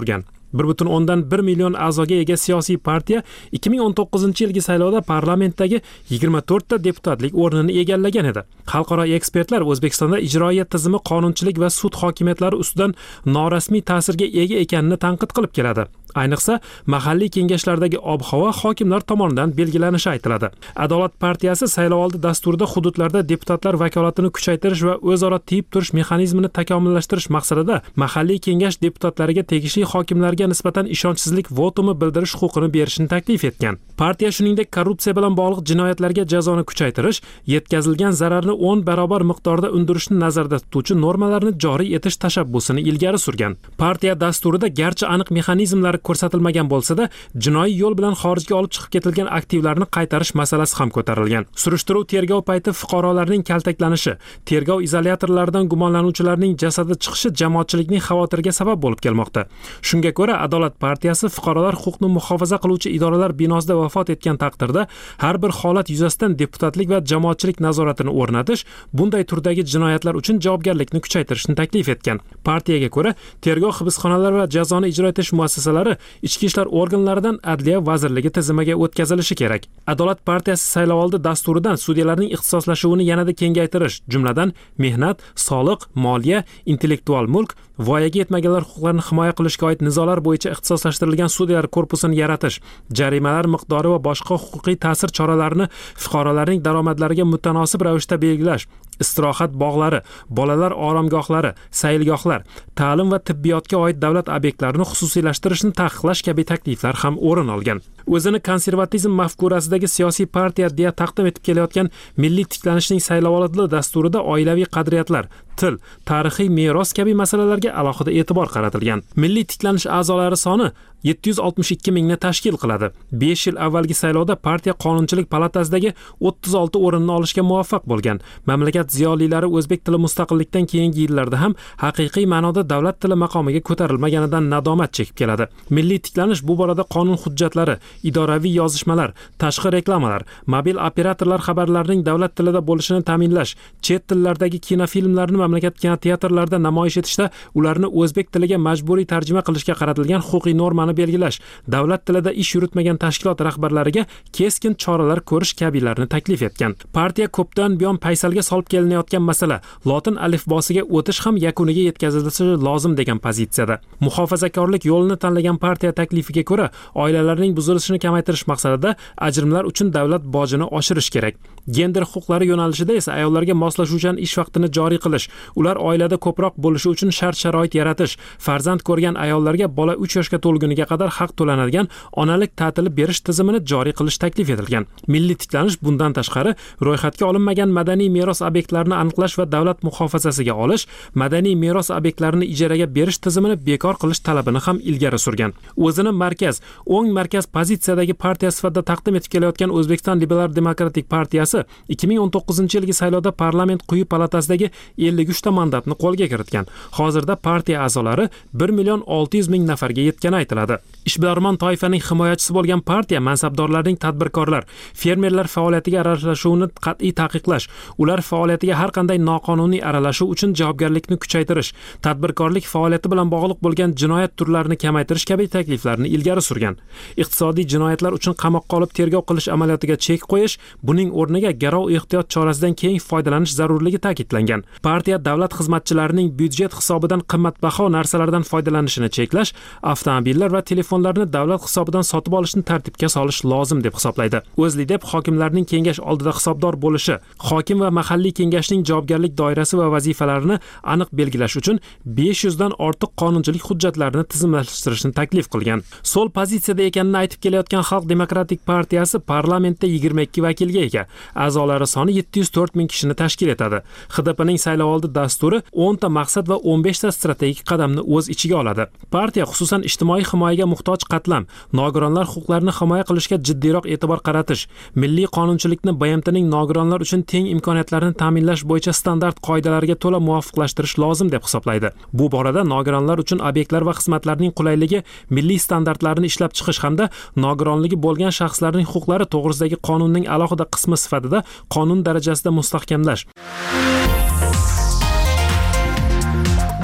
bir butun o'ndan bir million a'zoga ega siyosiy partiya ikki ming o'n to'qqizinchi yilgi saylovda parlamentdagi yigirma to'rtta deputatlik o'rnini egallagan edi. Xalqaro ekspertlar O'zbekistonda ijroiya tizimi qonunchilik va sud hokimiyatlari ustidan norasmiy ta'sirga ega ekanini tanqid qilib keladi. Ayniqsa, mahalliy kengashlardagi ob-havo hokimlar tomonidan belgilanishi aytiladi. Adolat partiyasi saylovoldi dasturida hududlarda deputatlar vakolatini kuchaytirish va o'zaro tiyib turish mexanizmini takomillashtirish maqsadida mahalliy kengash deputatlariga tegishli hokimlarga nisbatan ishonchsizlik votumi bildirish huquqini berishni taklif etgan. Partiya shuningdek korrupsiya bilan bog'liq jinoyatlarga jazoni kuchaytirish, yetkazilgan zararni o'n barobar miqdorda undirishni nazarda tutuvchi normalarni joriy etish tashabbusini ilgari surgan. Partiya dasturida garchi aniq mexanizmlar ko'rsatilmagan bo'lsa-da, jinoiy yo'l bilan xorijga olib chiqib ketilgan aktivlarni qaytarish masalasi ham ko'tarilgan. Surishtiruv tergov payti fuqarolarning kaltaklanishi, tergov izolyatorlaridan gumonlanuvchilarning jasadi chiqishi jamoatchilikning xavotirga sabab bo'lib kelmoqda. Shunga ko'ra, Adolat partiyasi fuqarolar huquqni muhofaza qiluvchi idoralar binosida vafot etgan taqdirda har bir holat yuzasidan deputatlik va jamoatchilik nazoratini o'rnatish, bunday turdagi jinoyatlar uchun javobgarlikni kuchaytirishni taklif etgan. Partiyaga ko'ra, tergov hibsxonalari va jazoni ijro etish muassasalari ichki ishlar organlaridan Adliya vazirligi tizimiga o'tkazilishi kerak. Adolat partiyasi saylovoldi dasturidan sudyalarning ixtisoslashuvini yanada kengaytirish, jumladan mehnat, soliq, moliya, intellektual mulk, voyaga yetmaganlar huquqlarini himoya qilishga oid nizolar bo'yicha ixtisoslashtirilgan sudyalar korpusini yaratish, jarimalar miqdori va boshqa huquqiy ta'sir choralarini fuqarolarning daromadlariga mutanosib ravishda belgilash, istirohat bog'lari, bolalar oromgohlari, saylgohlar, ta'lim va tibbiyotga oid davlat obyektlarini xususiylashtirishni taqiqlash kabi takliflar ham o'rin olgan. O'zini konservatizm mafkurasidagi siyosiy partiya deya taqdim etib kelayotgan milliy tiklanishning saylovoldi dasturida oilaviy qadriyatlar, til, tarixiy meros kabi masalalarga alohida e'tibor qaratilgan. Milliy tiklanish a'zolari soni yetti yuz oltmish ikki mingni tashkil qiladi. besh yil avvalgi saylovda partiya Qonunchilik palatasidagi o'ttiz olti o'rinni olishga muvaffaq bo'lgan. Mamlakat ziyolilari o'zbek tili mustaqillikdan keyingi yillarda ham haqiqiy ma'noda davlat tili maqomiga ko'tarilmaganidan nadomat chekib keladi. Milliy tiklanish bu borada qonun hujjatlari, idoraviy yozishmalar, tashqi reklamalar, mobil operatorlar xabarlarining davlat tilida bo'lishini ta'minlash, chet tillardagi kinofilmlarni mamlakat kinoteatrlarida namoyish etishda ularni o'zbek tiliga majburiy tarjima qilishga qaratilgan huquqiy normani belgilash, davlat tilida ish yuritmagan tashkilot rahbarlariga keskin choralar ko'rish kabilarni taklif etgan. Partiya ko'pdan buyon paysalga solib kelinayotgan masala lotin alifbosiga o'tish ham yakuniga yetkazilishi lozim degan pozitsiyada. Muhofazakorlik yo'lini tanlagan partiya taklifiga ko'ra, oilalarning buzilishini kamaytirish maqsadida ajrimlar uchun davlat bojini oshirish kerak. Gender huquqlari yo'nalishida esa ayollarga moslashuvchan ish vaqtini joriy qilish, ular oilada ko'proq bo'lishi uchun shart-sharoit yaratish, farzand ko'rgan ayollarga bola uch yoshga to'lguniga qadar haq to'lanadigan onalik ta'tili berish tizimini joriy qilish taklif etilgan. Milliy tiklanish bundan tashqari ro'yxatga olinmagan madaniy meros obyektlarini aniqlash va davlat muhofazasiga olish, madaniy meros obyektlarini ijaraga berish tizimini bekor qilish talabini ham ilgari surgan. O'zini markaz, o'ng markaz pozitsiyadagi partiya sifatida taqdim etib kelayotgan O'zbekiston Liberal Demokratik partiyasi ikki ming o'n to'qqizinchi yilgi saylovda parlament quyi palatasidagi ellik uch ta mandatni qo'lga kiritgan. Hozirda partiya a'zolari bir million olti yuz ming nafarga yetgani aytiladi. Ishbilarmon toifaning himoyachisi bo'lgan partiya mansabdorlarning tadbirkorlar, fermerlar faoliyatiga aralashuvini qat'iy taqiqlash, ular faoliyatiga har qanday noqonuniy aralashuv uchun javobgarlikni kuchaytirish, tadbirkorlik faoliyati bilan bog'liq bo'lgan jinoyat turlarini kamaytirish kabi takliflarni ilgari surgan. Iqtisodiy jinoyatlar uchun qamoqqa olib tergov qilish amaliyotiga chek qo'yish, buning o'rniga garov ehtiyot chorasidan keng foydalanish zarurligi ta'kidlangan. Partiya davlat xizmatchilarining byudjet hisobidan qimmatbaho narsalardan foydalanishini cheklash, avtomobillar va telefonlarni davlat hisobidan sotib olishni tartibga solish lozim deb hisoblaydi. O'zLidep hokimlarning kengash oldida hisobdor bo'lishi, hokim va mahalliy kengashning javobgarlik doirasi va vazifalarini aniq belgilash uchun besh yuz dan ortiq qonunchilik hujjatlarini tizimlashtirishni taklif qilgan. So'l pozitsiyada ekanini aytib kelayotgan Xalq demokratik partiyasi parlamentda yigirma ikki vakilga ega. A'zolari soni yetti yuz to'rt ming kishini tashkil etadi. X D Pning saylovoldi dasturi o'n ta maqsad va o'n besh ta strategik qadamni o'z ichiga oladi. Partiya xususan ijtimoiy himoyaga muhtoj qatlam, nogironlar huquqlarini himoya qilishga jiddiyroq e'tibor qaratish, milliy qonunchilikni B M Tning nogironlar uchun teng imkoniyatlarni ta'minlash bo'yicha standart qoidalarga to'la muvofiqlashtirish lozim deb hisoblaydi. Bu borada nogironlar uchun obyektlar va xizmatlarning qulayligi, milliy standartlarini ishlab chiqish hamda nogironligi bo'lgan shaxslarning huquqlari to'g'risidagi qonunning alohida qismi sifatida qonun darajasida mustahkamlash.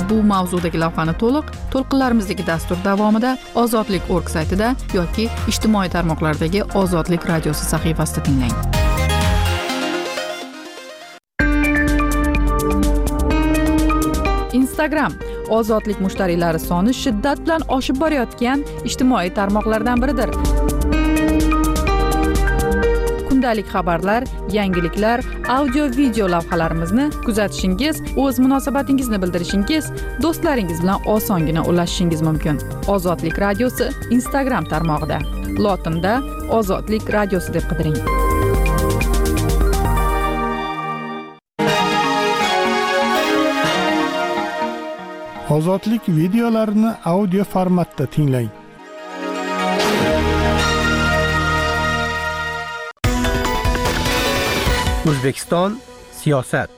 bu mavzudagi lavhani to'liq to'lqinlarimizdagi dastur davomida Ozodlik nokta org saytida yoki ijtimoiy tarmoqlardagi Ozodlik radiosi sahifasida tinglang. Instagram Ozodlik mushtariylari soni shiddat bilan oshib borayotgan ijtimoiy tarmoqlardan biridir. Kundalik xabarlar, yangiliklar, audio-video lavhalarimizni kuzatishingiz, o'z munosabatingizni bildirishingiz, do'stlaringiz bilan osongina ulashishingiz mumkin. Ozodlik radiosi Instagram tarmog'ida. Lotinda Ozodlik radiosi deb qidiring. Ozodlik videolarini audio formatda tinglang. O'zbekiston siyosat.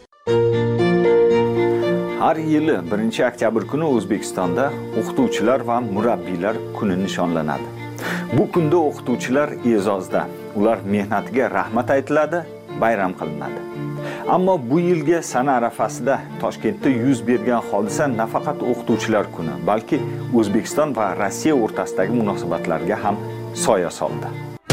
Har yili birinchi oktyabr kuni O'zbekistonda o'qituvchilar va murabbiylar kuni nishonlanadi. Bu kunda o'qituvchilar e'zozda, ular mehnatiga rahmat aytiladi, bayram qilinadi. Ammo bu yilgi sana arafasida Toshkentda yuz bergan hodisa nafaqat o'qituvchilar kuni, balki O'zbekiston va Rossiya o'rtasidagi munosabatlarga ham soya soldi.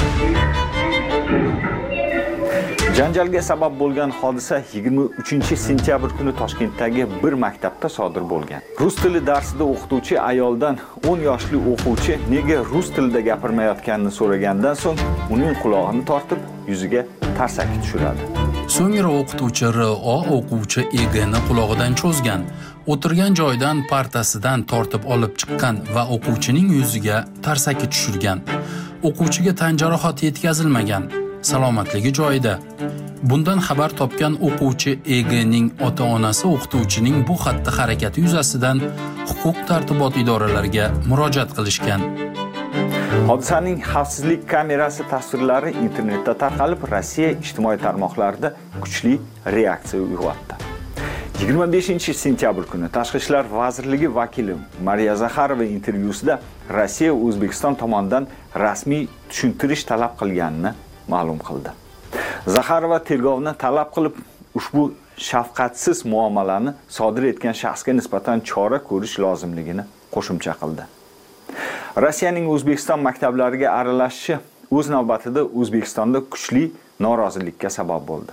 Janjalga sabab bo'lgan hodisa yigirma uchinchi sentyabr kuni Toshkentdagi bir maktabda sodir bo'lgan. Rus tili darsida o'qituvchi ayoldan o'n yoshli o'quvchi nega rus tilida gapirmayotganini so'ragandan so'ng uning quloqini tortib, yuziga tarsaki tushiradi. So'ngra o'qituvchi R O o'quvchi E G ni qulog'idan cho'zgan, o'tirgan joydan partasidan tortib olib chiqqan va o'quvchining yuziga tarsaki tushirgan. O'quvchiga tan jarohati yetkazilmagan, salomatligi joyida. Bundan xabar topgan o'quvchi E G ning ota-onasi o'qituvchining bu xatti harakati yuzasidan huquq tartibot idoralariga murojaat qilishgan. Hodisaning xavfsizlik kamerasi tasvirlari internetda tarqalib, Rossiya ijtimoiy tarmoqlarida kuchli reaksiya uyg'otdi. yigirma beshinchi sentyabr kuni Tashqi ishlar vazirligi vakili Mariya Zakharova intervyusida Rossiya O'zbekiston tomonidan rasmiy tushuntirish talab qilganini ma'lum qildi. Zakharova tergovni talab qilib, ushbu shafqatsiz muomalani sodir etgan shaxsga nisbatan chora ko'rish lozimligini qo'shimcha qildi. Rossiyaning O'zbekiston maktablariga aralashishi o'z navbatida O'zbekistonda kuchli norozilikka sabab bo'ldi.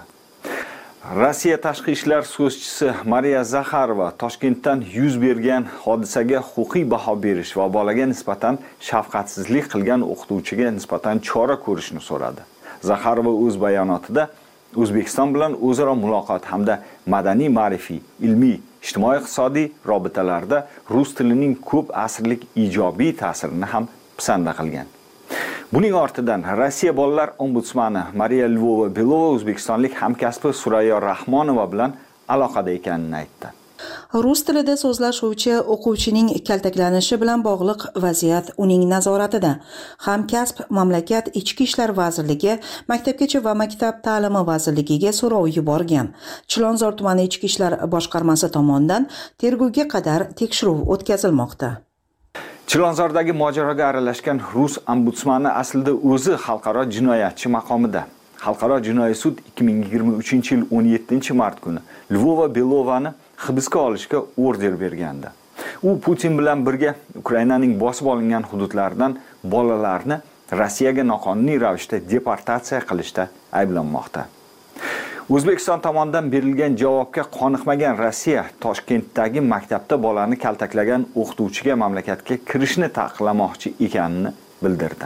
Rossiya tashqi ishlar so'zchisi Mariya Zakharova Toshkentdan yuz bergan hodisaga huquqiy baho berish va bolaga nisbatan shafqatsizlik qilgan o'qituvchiga nisbatan chora ko'rishni so'radi. Zakharova o'z bayonotida O'zbekiston bilan o'zaro muloqot hamda madaniy, ma'rifiy, ilmiy, ijtimoiy-iqtisodiy robitalarda rus tilining ko'p asrlik ijobiy ta'sirini ham pisanda qilgan. Buning ortidan Rossiya bolalar ombudsmani Mariya Lvova-Belova o'zbekistonlik hamkasbi Surayyo Rahmonova bilan aloqada ekanini aytdi. Rus tilida so'zlashuvchi o'quvchining kaltaklanishi bilan bog'liq vaziyat uning nazoratida. Hamkasb mamlakat Ichki ishlar vazirligi, Maktabgacha va maktab ta'limi vazirligiga so'rov yuborgan. Chilonzor tumani Ichki ishlar boshqarmasi tomonidan tergovga qadar tekshiruv o'tkazilmoqda. Chilonzordagi mojaroga aralashgan rus ombudsmani aslida o'zi xalqaro jinoyatchi maqomida. Xalqaro jinoiy sud ikki ming yigirma uchinchi yil o'n yettinchi mart kuni Lvova-Belovani hibsga olishga order bergandi. U Putin bilan birga Ukrainaning bosib olingan hududlaridan bolalarni Rossiyaga noqonuniy ravishda deportatsiya qilishda ayblanmoqda. O'zbekiston tomonidan berilgan javobga qoniqmagan Rossiya Toshkentdagi maktabda bolani kaltaklagan o'qituvchiga mamlakatga kirishni taqiqlamoqchi ekanini bildirdi.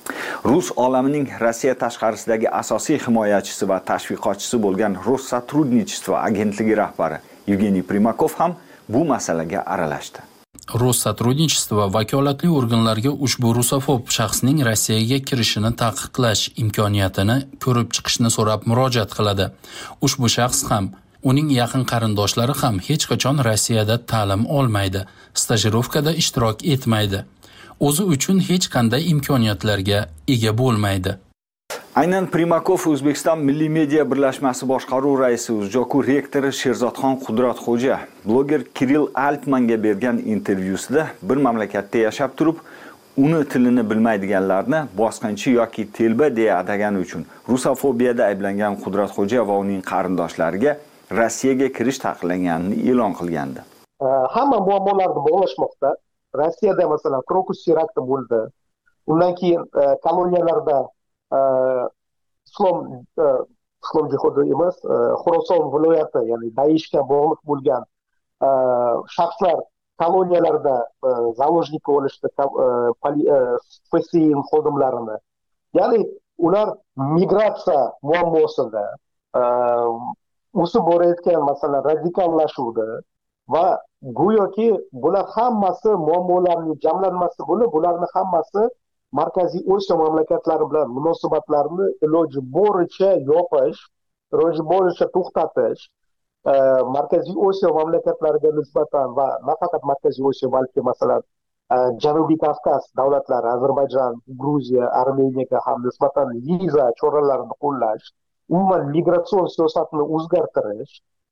Rus olamining Rossiya tashqarisidagi asosiy himoyachisi va tashviqotchisi bo'lgan Rossотрудничество agentligi rahbari Yevgeniy Primakov ham bu masalaga aralashdi. Rossотрудничество vakolatli organlarga ushbu rusofob shaxsning Rossiyaga kirishini taqiqlash imkoniyatini ko'rib chiqishni so'rab murojaat qiladi. Ushbu shaxs ham, uning yaqin qarindoshlari ham hech qachon Rossiyada ta'lim olmaydi, stajirovkada ishtirok etmaydi. O'zi uchun hech qanday imkoniyatlarga ega bo'lmaydi. Aynan Primakov O'zbekiston Milliy media birlashmasi boshqaruv raisi Uzjoku rektori Sherzodxon Qudratxo'ja bloger Kirill Altmanga bergan intervyusida bir mamlakatda yashab turib, uni tilini bilmaydiganlarni bosqinchi yoki telba deya atagani uchun rusofobiyada ayblangan Qudratxo'ja va uning qarindoshlariga Rossiyaga kirish taqiqlanganini e'lon qilgandi. hamma muammolarni bog'lashmoqda. Rossiyada masalan Krokus terakti bo'ldi. Undan keyin koloniyalarda islom islom jihodi emas, Xorason viloyati, ya'ni Daishga bog'liq bo'lgan shaxslar koloniyalarda zaложникка olishdi, F S I xodimlarini. Ya'ni ular migratsiya muammosida o'sib borayotgan masalan radikallashuvdi va go'yoki bular hammasi muammolarning jamlanmasi bo'lib, bularni hammasi Markaziy Osiyo mamlakatlari bilan munosabatlarni iloji boricha yopish, iloji boricha to'xtatish, Markaziy Osiyo mamlakatlariga nisbatan va nafaqat Markaziy Osiyo, balki masalan Janubiy Kavkaz davlatlari, Ozarbayjon, Gruziya, Armeniyaga ham nisbatan viza choralarini qo'llash, umuman migratsion siyosatni o'zgartirish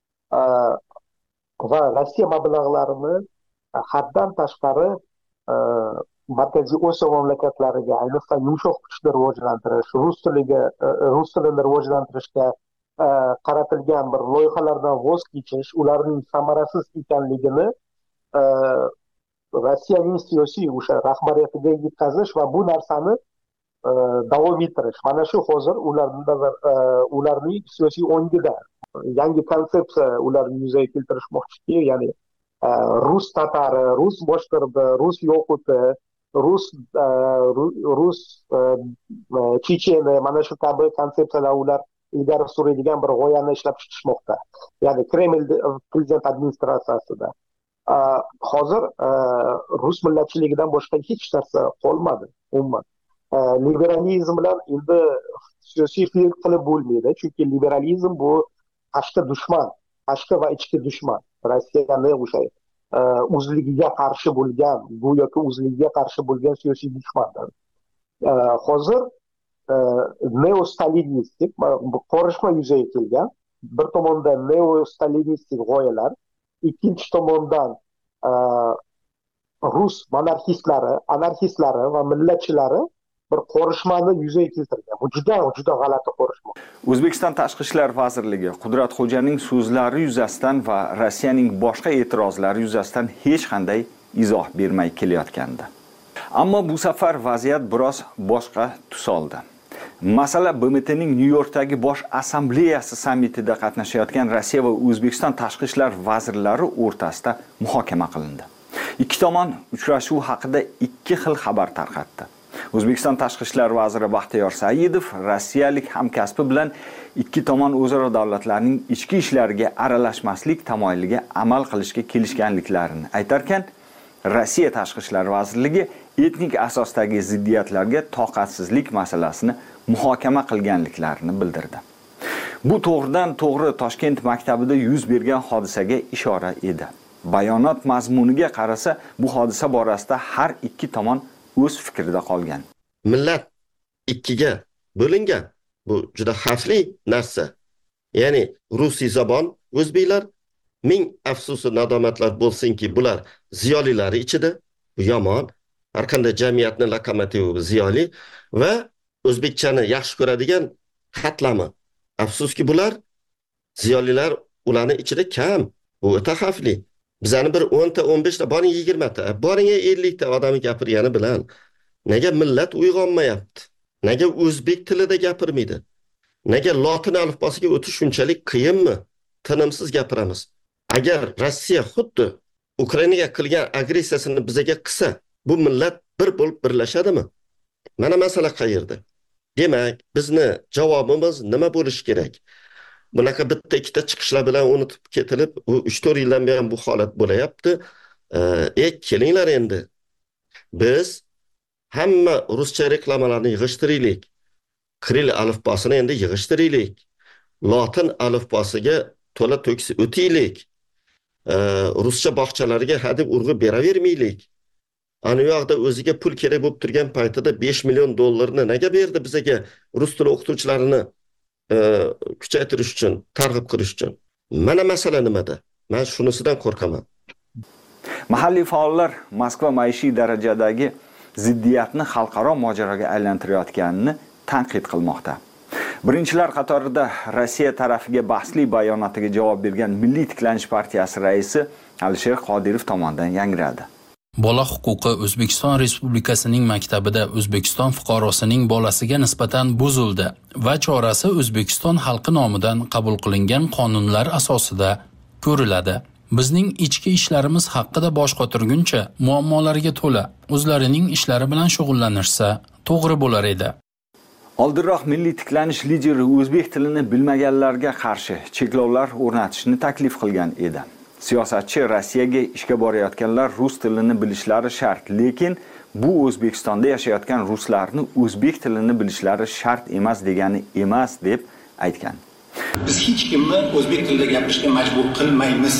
va Rossiya mablag'larini haddan tashqari Markaziy Osiyo mamlakatlariga, ayniqsa yumshoq kuchni rivojlantirish, rus tiliga, rus tilini rivojlantirishga qaratilgan bir loyihalardan voz kechish, ularning samarasiz ekanligini Rossiyaning siyosiy o'sha rahbariyatiga yetkazish va bu narsani davom ettirish. Mana shu hozir ularning ularning siyosiy o'ngida yangi konsepsiya ularni yuzaga keltirishmoqchiki, ya'ni rus tatari, rus boshqirdi, rus yoquti, rus rus checheni, mana shu kabi konsepsiyalar ular ilgari suradigan bir g'oyani ishlab chiqishmoqda. Ya'ni Kreml prezident administratsiyasida hozir rus millatchiligidan boshqa hech narsa qolmadi umuman. Liberalizm bilan endi siyosiy firq qilib bo'lmaydi, chunki liberalizm bu tashqi dushman, tashqi va ichki dushman. Rossiyani o'sha o'zligiga qarshi bo'lgan, go'yoki o'zligiga qarshi bo'lgan siyosiy dushmandir. Hozir neostalinistik qorishma yuzaga kelgan. Bir tomondan neostalinistik g'oyalar, ikkinchi tomondan rus monarxistlari, anarxistlari va millatchilari bir qorishmani yuzaga keltirgan. Bu juda juda g'alati qorishma. O'zbekiston Tashqi ishlar vazirligi Qudratxo'janing so'zlari yuzasidan va Rossiyaning boshqa e'tirozlari yuzasidan hech qanday izoh bermay kelayotgandi. Ammo bu safar vaziyat biroz boshqa tus oldi. Masala B M T'ning Nyu-Yorkdagi bosh assambleyasi sammitida qatnashayotgan Rossiya va O'zbekiston tashqi ishlar vazirlari o'rtasida muhokama qilindi. Ikki tomon uchrashuv haqida ikki xil xabar tarqatdi. O'zbekiston tashqi ishlar vaziri Baxtiyor Saidov rossiyalik hamkasbi bilan ikki tomon o'zaro davlatlarning ichki ishlariga aralashmaslik tamoyiliga amal qilishga kelishganliklarini aytarkan, Rossiya tashqi ishlar vazirligi etnik asosdagi ziddiyatlarga toqatsizlik masalasini muhokama qilganliklarini bildirdi. Bu to'g'ridan to'g'ri Toshkent maktabida yuz bergan hodisaga ishora edi. Bayonot mazmuniga qarasa, bu hodisa borasida har ikki tomon o'z fikrida qolgan. Millat ikkiga bo'lingan. Bu juda xavfli narsa. Ya'ni rusiy zabon o'zbeklar, ming afsusi nadomatlar bo'lsinki, bular ziyolilari ichida, bu yomon. Har qanday jamiyatning lokomotivi ziyoli va o'zbekchani yaxshi ko'radigan qatlami. Afsuski bular ziyolilar ularning ichida kam. Bu o'ta xavfli. Bizani bir o'n ta, o'n besh ta, boring yigirma ta, boring ellik ta odam gapirgani bilan nega millat uyg'onmayapti? Nega o'zbek tilida gapirmaydi? Nega lotin alifbosiga o'tish shunchalik qiyinmi? Tinimsiz gapiramiz. Agar Rossiya xuddi Ukrainaga qilgan agressiyasini bizaga qilsa, bu millat bir bo'lib birlashadimi? Mana masala qayerda? Demak, bizni javobimiz nima bo'lishi kerak? Bunaqa bitta ikkita chiqishlar bilan unutib ketilib, u uch to'rt yildan beri bu holat bo'layapti. E, kelinglar endi. Biz hamma ruscha reklamalarni yig'ishtiraylik. Kiril alifbosini endi yig'ishtiraylik. Lotin alifbosiga to'la to'kis o'taylik. E, ruscha bog'chalariga hadeb urg'u beravermaylik. Ana u yoqda o'ziga pul kerak bo'lib turgan paytida besh million dollarni nega berdi bizaga rus tili o'qituvchilarini e, kuchaytirish uchun, targ'ib qilish uchun? Mana masala nimada? Men shunisidan qo'rqaman. Mahalliy faollar Moskva maishiy darajadagi ziddiyatni xalqaro mojaroga aylantirayotganini tanqid qilmoqda. Birinchilar qatorida Rossiya tarafiga bahsli bayonotiga javob bergan Milliy tiklanish partiyasi raisi Alisher Qodirov tomonidan yangradi. Bola huquqi O'zbekiston Respublikasining maktabida O'zbekiston fuqarosining bolasiga nisbatan buzildi va chorasi O'zbekiston xalqi nomidan qabul qilingan qonunlar asosida ko'riladi. Bizning ichki ishlarimiz haqida bosh qotirguncha muammolarga to'la o'zlarining ishlari bilan shug'ullanishsa to'g'ri bo'lar edi. Oldinroq Milliy tiklanish lideri o'zbek tilini bilmaganlarga qarshi cheklovlar o'rnatishni taklif qilgan edi. Siyosatchi Rossiyaga ishga borayotganlar rus tilini bilishlari shart, lekin bu O'zbekistonda yashayotgan ruslarni o'zbek tilini bilishlari shart emas degani emas deb aytgan. Biz hech kimni o'zbek tilida gapirishga majbur qilmaymiz.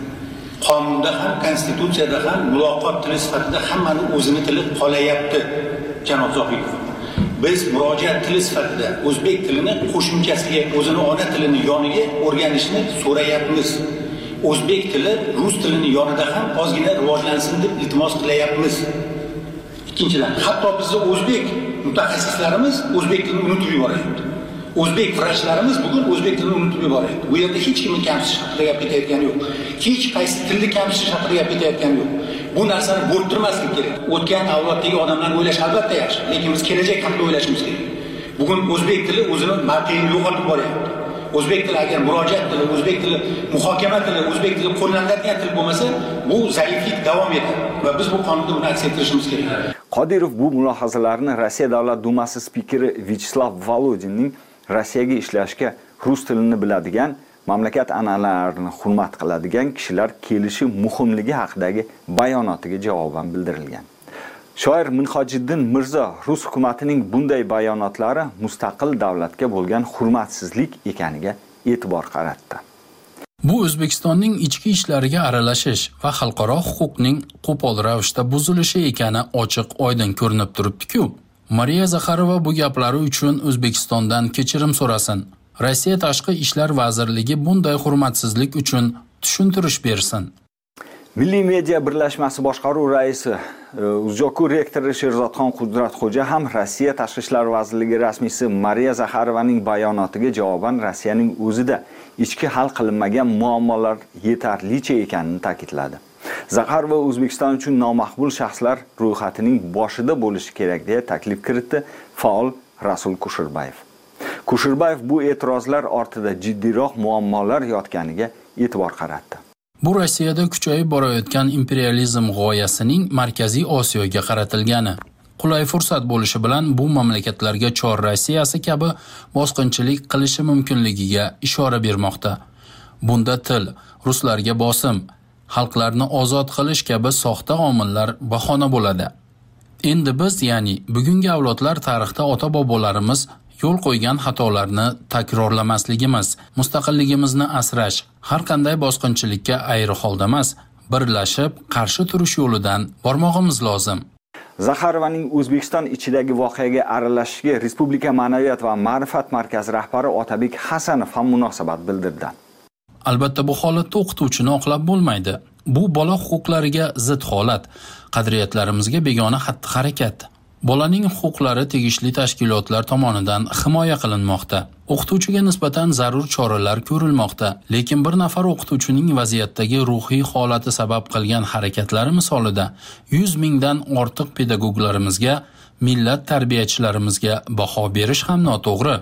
Qonunda ham, konstitutsiyada ham muloqot tili sifatida hammani o'zini tili qolayapti, janob Zohidov. Biz murojaat tili sifatida o'zbek tilini qo'shimchasiga o'zini ona tilini yoniga o'rganishni so'rayapmiz. O'zbek tili rus tilini yonida ham ozgina rivojlansin deb iltimos qilyapmiz. Ikkinchidan, hatto bizning o'zbek mutaxassislarimiz o'zbek tilini unutib yuboryapti. O'zbek vrachlarimiz bugun o'zbek tilini unutib yuboryapti. Bu yerda hech kimni kamsitish haqida gap ketayotgani yo'q. Hech qaysi tilni kamsitish haqida gap ketayotgani yo'q. Bu narsani bo'rttirmaslik kerak. O'tgan avloddagi odamlarni o'ylash albatta yaxshi, lekin biz kelajak haqida o'ylashimiz kerak. Bugun o'zbek tili o'zini mavqeini yo'qotib boryapti. O'zbek tili agar murojaat tili, o'zbek tili muhokama tili, o'zbek tili qo'llaniladigan til bo'lmasa, bu zaiflik davom etadi va biz bu qonunda buni aks ettirishimiz kerak. Qodirov bu mulohazalarni Rossiya Davlat Dumasi spikeri Vyacheslav Volodinning Rossiyaga ishlashga rus tilini biladigan, mamlakat an'analarini hurmat qiladigan kishilar kelishi muhimligi haqidagi bayonotiga javoban bildirilgan. Shoir Minhojiddin Mirzo Rus hukumatining bunday bayonotlari mustaqil davlatga bo'lgan hurmatsizlik ekaniga e'tibor qaratdi. Bu O'zbekistonning ichki ishlariga aralashish va xalqaro huquqning qo'pol ravishda buzilishi ekani ochiq-oydin ko'rinib turibdi-ku. Mariya Zakharova bu gaplari uchun O'zbekistondan kechirim so'rasin. Rossiya Tashqi ishlar vazirligi bunday hurmatsizlik uchun tushuntirish bersin. Milliy media birlashmasi boshqaruv raisi Uzjoku rektori Sherzodxon Qudratxo'ja ham Rossiya Tashqi ishlar vazirligi rasmiysi Mariya Zakharovaning bayonotiga javoban Rossiyaning o'zida ichki hal qilinmagan muammolar yetarlicha ekanini ta'kidladi. Zakharova O'zbekiston uchun nomaqbul shaxslar ro'yxatining boshida bo'lishi kerak deya taklif kiritdi faol Rasul Kushirbayev. Kushirbayev bu e'tirozlar ortida jiddiyroq muammolar yotganiga e'tibor qaratdi. Bu Rossiyada kuchayib borayotgan imperializm g'oyasining Markaziy Osiyoga qaratilgani. Qulay fursat bo'lishi bilan bu mamlakatlarga Chor Rossiyasi kabi bosqinchilik qilishi mumkinligiga ishora bermoqda. Bunda til, ruslarga bosim, xalqlarni ozod qilish kabi soxta omillar bahona bo'ladi. Endi biz, ya'ni bugungi avlodlar tarixda ota-bobolarimiz yo'l qo'ygan xatolarni takrorlamasligimiz, mustaqilligimizni asrash, har qanday bosqinchilikka ayri holda emas, birlashib qarshi turish yo'lidan bormog'imiz lozim. Zakharovaning O'zbekiston ichidagi voqeaga aralashishiga Respublika Ma'naviyat va ma'rifat markazi rahbari Otabek Hasanov ham munosabat bildirdi. Albatta bu holatda o'qituvchini oqlab bo'lmaydi. Bu bola huquqlariga zid holat, qadriyatlarimizga begona xatti-harakat. Bolaning huquqlari tegishli tashkilotlar tomonidan himoya qilinmoqda. O'qituvchiga nisbatan zarur choralar ko'rilmoqda, lekin bir nafar o'qituvchining vaziyatdagi ruhiy holati sabab qilgan harakatlari misolida yuz mingdan ortiq pedagoglarimizga, millat tarbiyachilarimizga baho berish ham noto'g'ri.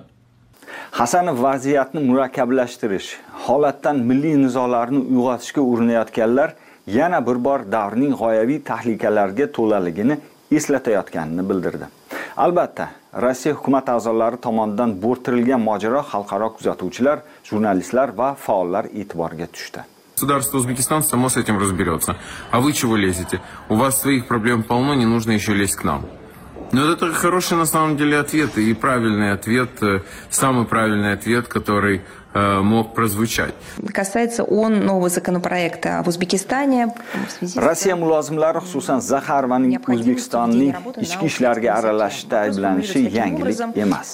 Hasanov vaziyatni murakkablashtirish, holatdan milliy nizolarni uyg'otishga urinayotganlar yana bir bor davrning g'oyaviy tahlikalarga to'laligini eslatayotganini bildirdi. Albatta, Rossiya hukumat a'zolari tomonidan bo'rttirilgan mojaro xalqaro kuzatuvchilar, jurnalistlar va faollar e'tiboriga tushdi. Государство Узбекистан само с этим разберется. А вы чего лезете? У вас своих проблем полно, не нужно еще лезть к нам. Но это хороший на самом деле ответ и правильный ответ, самый правильный ответ, который э, мог прозвучать. Касается он нового законопроекта в Узбекистане. Rossiya mulozimlari, xususan Zakharovaning O'zbekistonning ichki ishlarga aralashishda ayblanishi yangilik emas.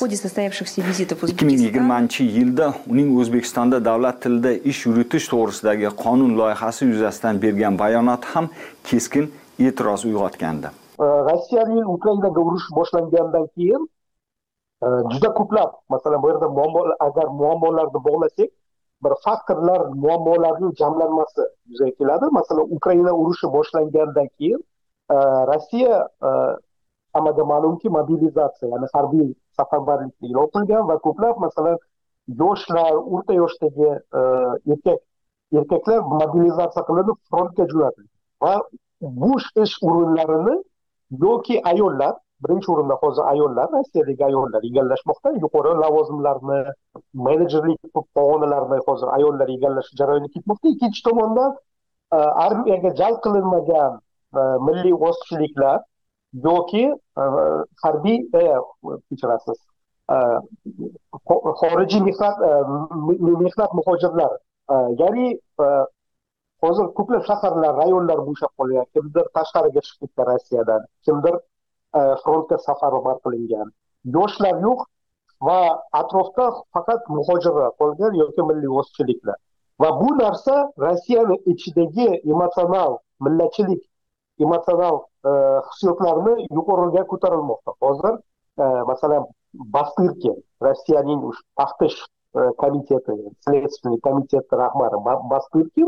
ikki ming yigirmanchi yilda uning O'zbekistonda davlat tilida ish yuritish to'g'risidagi qonun loyihasi yuzasidan bergan bayonoti ham keskin e'tiroz uyg'otgandi. Rossiyaning Ukrainaga urush boshlangandan keyin juda ko'plab, masalan, bu yerda muammo, agar muammolarni bog'lasak, bir faktorlar, muammolarning jamlanmasi yuzaga keladi. Masalan, Ukraina urushi boshlangandan keyin Rossiya hammaga ma'lumki mobilizatsiya, ya'ni harbiy safarbarlikni e'lon qilgan va ko'plab, masalan, yoshlar, o'rta yoshdagi erkak erkaklar mobilizatsiya qilinib frontga jo'natilgan va bu ish o'rinlarini yoki ayollar, birinchi o'rinda hozir ayollar, Rossiyadagi ayollar egallashmoqda, yuqori lavozimlarni, menejerlik pog'onalarini hozir ayollar egallash jarayoni ketmoqda. Ikkinchi tomondan armiyaga jalb qilinmagan milliy vositachiliklar yoki harbiy, kechirasiz, xorijiy mehnat mehnat muhojirlar, ya'ni hozir ko'plab shaharlar, rayonlar bo'shab qolgan, kimdir tashqariga chiqib ketgan Rossiyadan, kimdir frontga safarbar qilingan, yoshlar yo'q va atrofda faqat muhojirlar qolgan yoki milliy vositachiliklar. Va bu narsa Rossiyani ichidagi emotsional, millatchilik, emotsional hissiyotlarni yuqoriga ko'tarilmoqda. Hozir masalan, Bastırkin, Rossiyaning taftish komiteti, следственный komiteti rahbari Bastırkin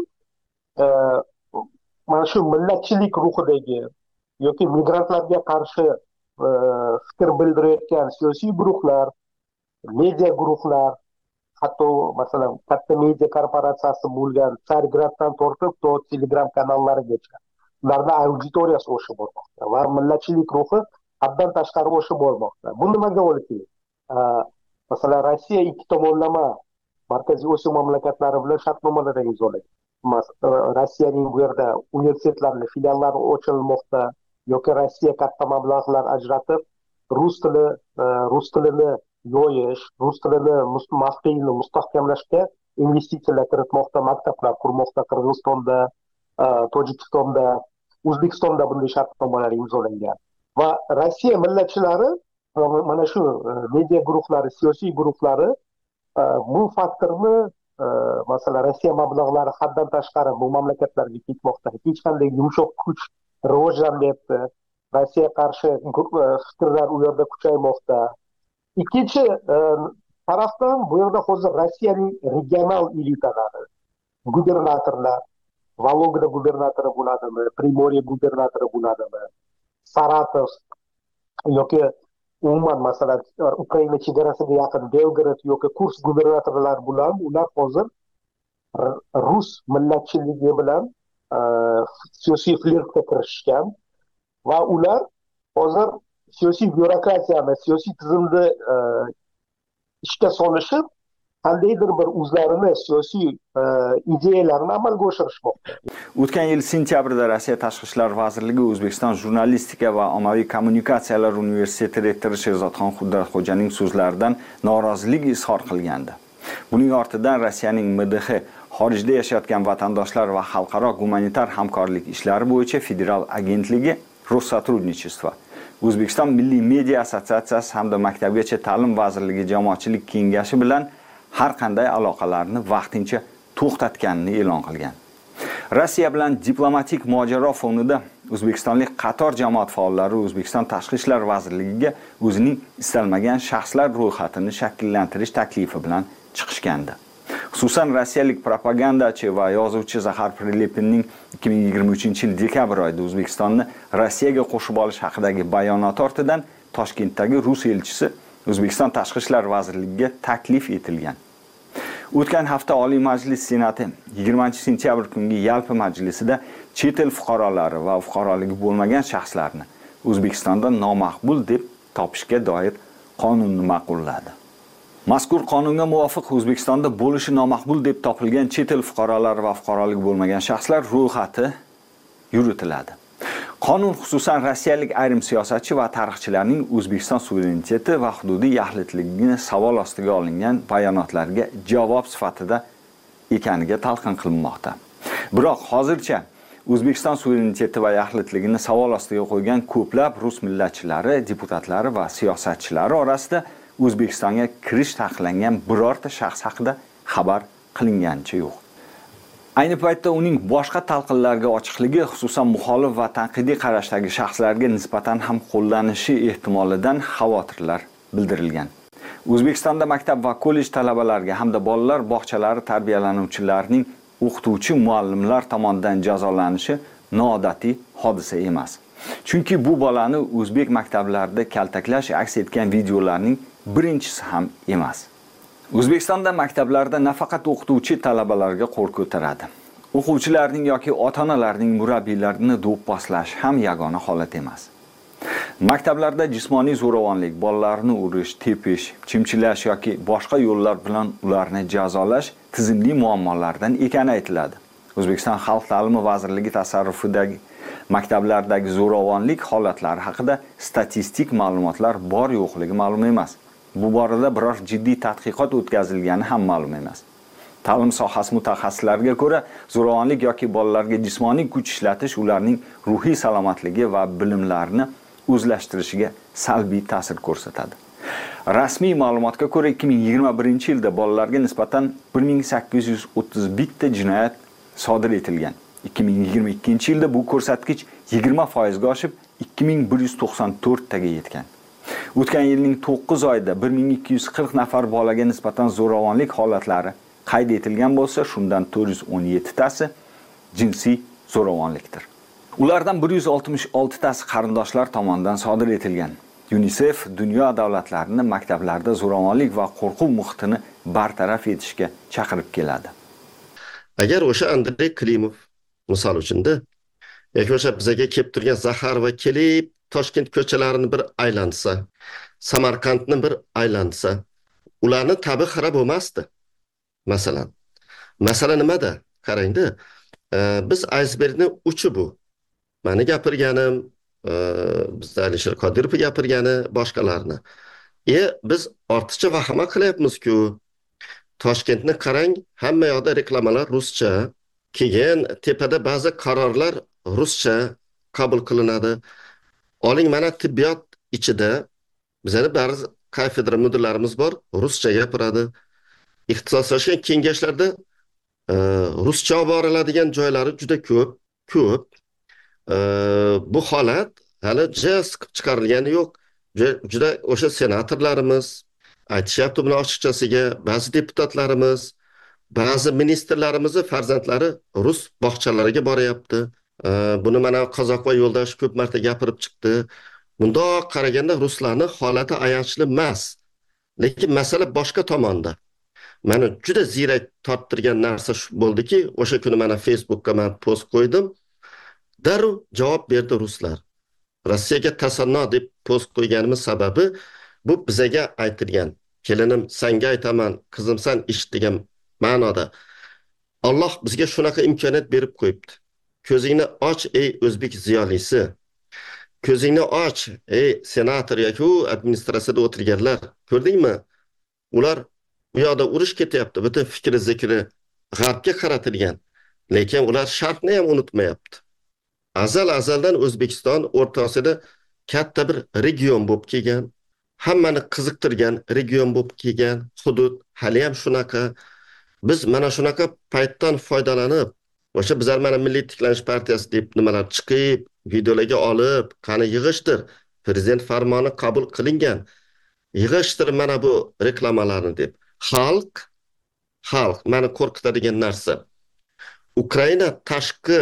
mana shu millatchilik ruhidagi yoki migrantlarga qarshi fikr bildirayotgan siyosiy guruhlar, media guruhlar, hatto masalan katta media korporatsiyasi bo'lgan Tsargraddan tortib to Telegram kanallarigacha ularda auditoriyasi o'sib bormoqda va millatchilik ruhi haddan tashqari o'sib bormoqda. Bu nimaga olib keladi? Masalan, Rossiya ikki tomonlama Markaziy Osiyo mamlakatlari bilan shartnomalar imzolagan. Rossiyaning bu yerda universitetlarning filiallari ochilmoqda yoki Rossiya katta mablag'lar ajratib rus tili rus tilini yoyish, rus tilini mustahkamlashga mustahkamlashga investitsiyalar kiritmoqda, maktablar qurmoqda. Qirg'izistonda, Tojikistonda, O'zbekistonda bunday shartnomalar imzolangan. Va Rossiya millatchilari, mana shu media guruhlari, siyosiy guruhlari bu faktorni, masalan, Rossiya mablag'lari haddan tashqari bu mamlakatlarga ketmoqda. Hech qanday yumshoq kuch rivojlanmayapti. Rossiya qarshi fikrlar u yerda kuchaymoqda. Ikkinchi tarafdan bu yerda hozir Rossiyaning regional elitalari, gubernatorlar, Vologda gubernatori bo'ladimi, Primorye gubernatori bo'ladimi, Saratov yoki umuman masalan Ukraina chegarasiga yaqin Belgrad yoki Kursk gubernatorlar bilan ular hozir rus millatchiligi bilan siyosiy flirtga kirishgan va ular hozir siyosiy byurokratiyani, siyosiy tizimni ishga solishib, qandaydir bir o'zlarini siyosiy ideyalarini amalga oshirishmoqda. O'tgan yil sentyabrda Rossiya Tashqi ishlar vazirligi O'zbekiston Jurnalistika va ommaviy kommunikatsiyalar universiteti rektori Sherzodxon Xudratxo'janing so'zlaridan norozilik izhor qilgandi. Buning ortidan Rossiyaning M D X xorijda yashayotgan vatandoshlar va xalqaro gumanitar hamkorlik ishlari bo'yicha federal agentligi Rossотрудничество, O'zbekiston Milliy media assotsiatsiyasi hamda Maktabgacha ta'lim vazirligi jamoatchilik kengashi bilan har qanday aloqalarni vaqtincha to'xtatganini e'lon qilgan. Rossiya bilan diplomatik mojaro fonida o'zbekistonlik qator jamoat faollari O'zbekiston Tashqi ishlar vazirligiga o'zining istalmagan shaxslar ro'yxatini shakllantirish taklifi bilan chiqishgandi. Xususan rossiyalik propagandachi va yozuvchi Zahar Prilepinning ikki ming yigirma uchinchi yil dekabr oyida O'zbekistonni Rossiyaga qo'shib olish haqidagi bayonoti ortidan Toshkentdagi rus elchisi O'zbekiston Tashqi ishlar vazirligiga taklif etilgan. O'tgan hafta Oliy Majlis Senati yigirmanchi sentyabr kungi yalpi majlisida chet el fuqarolari va fuqaroligi bo'lmagan shaxslarni O'zbekistonda nomaqbul deb topishga doir qonunni ma'qulladi. Mazkur qonunga muvofiq O'zbekistonda bo'lishi nomaqbul deb topilgan chet el fuqarolari va fuqaroligi bo'lmagan shaxslar ro'yxati yuritiladi. Qonun xususan rossiyalik ayrim siyosatchi va tarixchilarning O'zbekiston suvereniteti va hududiy yaxlitligini savol ostiga olingan bayonotlarga javob sifatida ekaniga talqin qilinmoqda. Biroq hozircha O'zbekiston suvereniteti va yaxlitligini savol ostiga qo'ygan ko'plab rus millatchilari, deputatlari va siyosatchilari orasida O'zbekistonga kirish taqiqlangan birorta shaxs haqida xabar qilinganicha yo'q. Ayni paytda uning boshqa talqinlarga ochiqligi, xususan muxolif va tanqidiy qarashdagi shaxslarga nisbatan ham qo'llanishi ehtimolidan xavotirlar bildirilgan. O'zbekistonda maktab va kollej talabalariga hamda bolalar bog'chalari tarbiyalanuvchilarining o'qituvchi muallimlar tomonidan jazolanishi noodatiy hodisa emas. Chunki bu bolani o'zbek maktablarida kaltaklash aks etgan videolarning birinchisi ham emas. O'zbekistonda maktablarda nafaqat o'qituvchi talabalarga qo'l ko'taradi. O'quvchilarning yoki ota-onalarning murabbiylarini do'pposlash ham yagona holat emas. Maktablarda jismoniy zo'ravonlik, bolalarni urish, tepish, chimchilash yoki boshqa yo'llar bilan ularni jazolash tizimli muammolardan ekani aytiladi. O'zbekiston Xalq ta'limi vazirligi tasarrufidagi maktablardagi zo'ravonlik holatlari haqida statistik ma'lumotlar bor yo'qligi ma'lum emas. Bu borada biror jiddiy tadqiqot o'tkazilgani ham ma'lum emas. Ta'lim sohasi mutaxassislariga ko'ra, zo'ravonlik yoki bolalarga jismoniy kuch ishlatish ularning ruhiy salomatligi va bilimlarini o'zlashtirishiga salbiy ta'sir ko'rsatadi. Rasmiy ma'lumotga ko'ra, ikki ming yigirma birinchi yilda bolalarga nisbatan bir ming sakkiz yuz o'ttiz bitta jinoyat sodir etilgan. ikki ming yigirma ikkinchi yilda bu ko'rsatkich yigirma foiz ga oshib ikki ming bir yuz to'qson to'rt taga yetgan. O'tgan yilning to'qqiz oyida bir ming ikki yuz qirq nafar bolaga nisbatan zo'ravonlik holatlari qayd etilgan bo'lsa, shundan to'rt yuz o'n yetti tasi jinsiy zo'ravonlikdir. Ulardan bir yuz oltmish olti tasi qarindoshlar tomonidan sodir etilgan. UNICEF dunyo davlatlarini maktablarda zo'ravonlik va qo'rquv muhitini bartaraf etishga chaqirib keladi. Agar o'sha Andrey Klimov misol uchunda yoki o'sha bizga kelib turgan Zahar va kelib Toshkent ko'chalarini bir aylansa, Samarqandni bir aylansa, ularni tabi xarab bo'lmasdi. Masalan, masala nimada? Qarangda, biz icebergning uchi bu. Meni gapirganim, bizda Alisher Qodirov gapirgani, boshqalarni. E biz ortiqcha vahima qilyapmiz-ku. Toshkentni qarang, hamma yoqda reklamalar ruscha, keyin tepada ba'zi qarorlar ruscha qabul qilinadi. Oling, mana tibbiyot ichida bizning ba'zi kafedra mudirlarimiz bor, ruscha gapiradi. Ixtisoslashgan kengashlarda ruscha olib boriladigan joylari juda ko'p, ko'p. Bu holat hali chiqib chiqarilgani yo'q. Juda o'sha senatorlarimiz aytishyapti buni ochiqchasiga, ba'zi deputatlarimiz, ba'zi ministrlarimizni farzandlari rus bog'chalariga boryapti. Buni mana Qozoqboy yo'ldosh ko'p marta gapirib chiqdi. Bundoq qaraganda ruslarning holati ayanchli emas. Lekin masala boshqa tomonda. Meni juda ziyrak torttirgan narsa shu bo'ldiki, o'sha kuni mana Facebookka men post qo'ydim. Darrov javob berdi ruslar. Rossiyaga tasanno deb post qo'yganimiz sababi bu bizaga aytilgan. Kelinim, senga aytaman, qizim sen eshit degan ma'noda. Alloh bizga shunaqa imkoniyat berib qo'yibdi. Ko'zingni och ey o'zbek ziyolisi. Ko'zingni och ey senator yoki administratsiyada o'tirganlar. Ko'rdingmi? Ular bu yoqda urush ketyapti. Butun fikri zikri g'arbga qaratilgan. Lekin ular sharqni ham unutmayapti. Azal azaldan O'zbekiston O'rta Osiyoda katta bir region bo'lib kelgan, hammani qiziqtirgan region bo'lib kelgan, hudud hali ham shunaqa. Biz mana shunaqa paytdan foydalanib, o'sha bizlar mana Milliy tiklanish partiyasi deb nimalar chiqib, videolarga olib, qani yig'ishtir, prezident farmoni qabul qilingan. Yig'ishtir mana bu reklamalarni deb. Xalq, xalq meni qo'rqitadigan narsa. Ukraina tashqi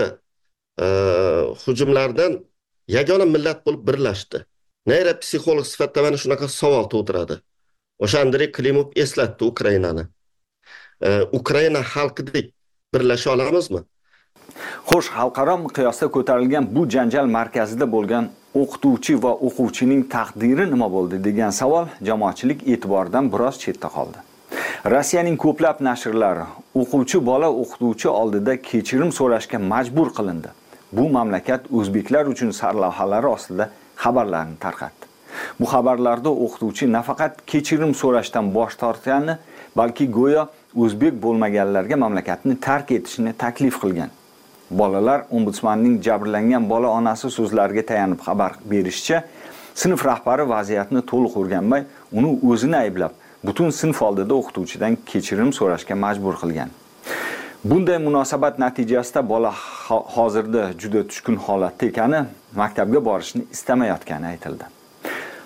hujumlardan yagona millat bo'lib birlashdi. Nayra psixolog sifatida mana shunaqa savol tug'diradi. O'sha Andrey Klimov eslatdi Ukrainani. Ukraina xalqidek birlasha olamizmi? Xo'sh, xalqaro miqyosda ko'tarilgan bu janjal markazida bo'lgan o'qituvchi va o'quvchining taqdiri nima bo'ldi degan savol jamoatchilik e'tiboridan biroz chetda qoldi. Rossiyaning ko'plab nashrlari o'quvchi bola o'qituvchi oldida kechirim so'rashga majbur qilindi. Bu mamlakat o'zbeklar uchun sarlavhalari ostida xabarlarni tarqatdi. Bu xabarlarda o'qituvchi nafaqat kechirim so'rashdan bosh tortgani, balki go'yo o'zbek bo'lmaganlarga mamlakatni tark etishni taklif qilgan. Bolalar ombudsmanning jabrlangan bola onasi so'zlariga tayanib xabar berishicha, sinf rahbari vaziyatni to'liq o'rganmay, uni o'zini ayblab, butun sinf oldida o'qituvchidan kechirim so'rashga majbur qilgan. Bunday munosabat natijasida bola hozirda juda tushkun holatda ekani, maktabga borishni istamayotgani aytildi.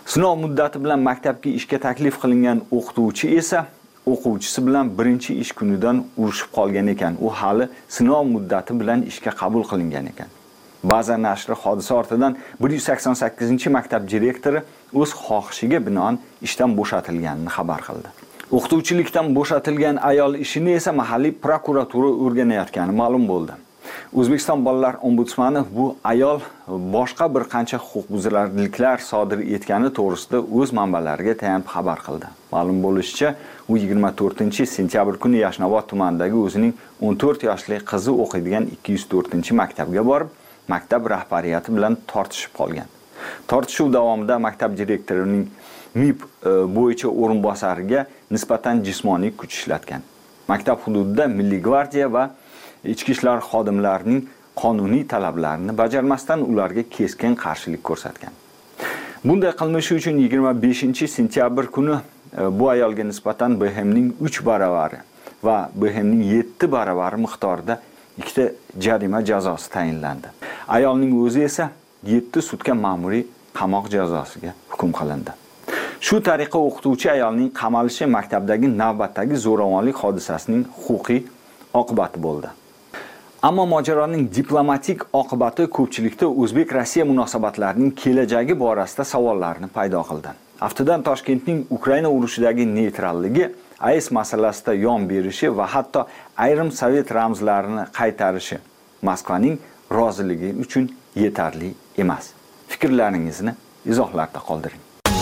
Sinov muddati bilan maktabga ishga taklif qilingan o'qituvchi esa o'quvchisi bilan birinchi ish kunidan urushib qolgan ekan. U hali sinov muddati bilan ishga qabul qilingan ekan. Ba'zan nashri hodisa ortidan bir yuz sakson sakkizinchi maktab direktori o'z xohishiga binoan ishdan bo'shatilganini xabar qildi. O'qituvchilikdan bo'shatilgan ayol ishini esa mahalliy prokuratura o'rganayotgani ma'lum bo'ldi. O'zbekiston bolalar ombudsmani bu ayol boshqa bir qancha huquqbuzarliklar sodir etgani to'g'risida o'z manbalariga tayanib xabar qildi. Ma'lum bo'lishicha, u yigirma to'rtinchi sentyabr kuni Yashnobod tumanidagi o'zining o'n to'rt yoshli qizi o'qiydigan ikki yuz to'rtinchi maktabga borib, maktab rahbariyati bilan tortishib qolgan. Tortishuv davomida maktab direktorining M I P bo'yicha o'rinbosariga nisbatan jismoniy kuch ishlatgan. Maktab hududida Milliy gvardiya va ichki ishlar xodimlarining qonuniy talablarini bajarmasdan ularga keskin qarshilik ko'rsatgan. Bunday qilmishi uchun yigirma beshinchi sentyabr kuni bu ayolga nisbatan B H Mning uch baravari va B H Mning yetti baravari miqdorida ikkita jarima jazosi tayinlandi. Ayolning o'zi esa yetti sutka ma'muriy qamoq jazosiga hukm qilindi. Shu tariqa o'qituvchi ayolning qamalishi maktabdagi navbatdagi zo'ravonlik hodisasining huquqiy oqibati bo'ldi. Ammo mojaroning diplomatik oqibati ko'pchilikda O'zbek-Rossiya munosabatlarining kelajagi borasida savollarni paydo qildi. Aftidan Toshkentning Ukraina urushidagi neytralligi, A E S masalasida yon berishi va hatto ayrim sovet ramzlarini qaytarishi Moskvaning roziligi uchun yetarli emas. Fikrlaringizni izohlarda qoldiring.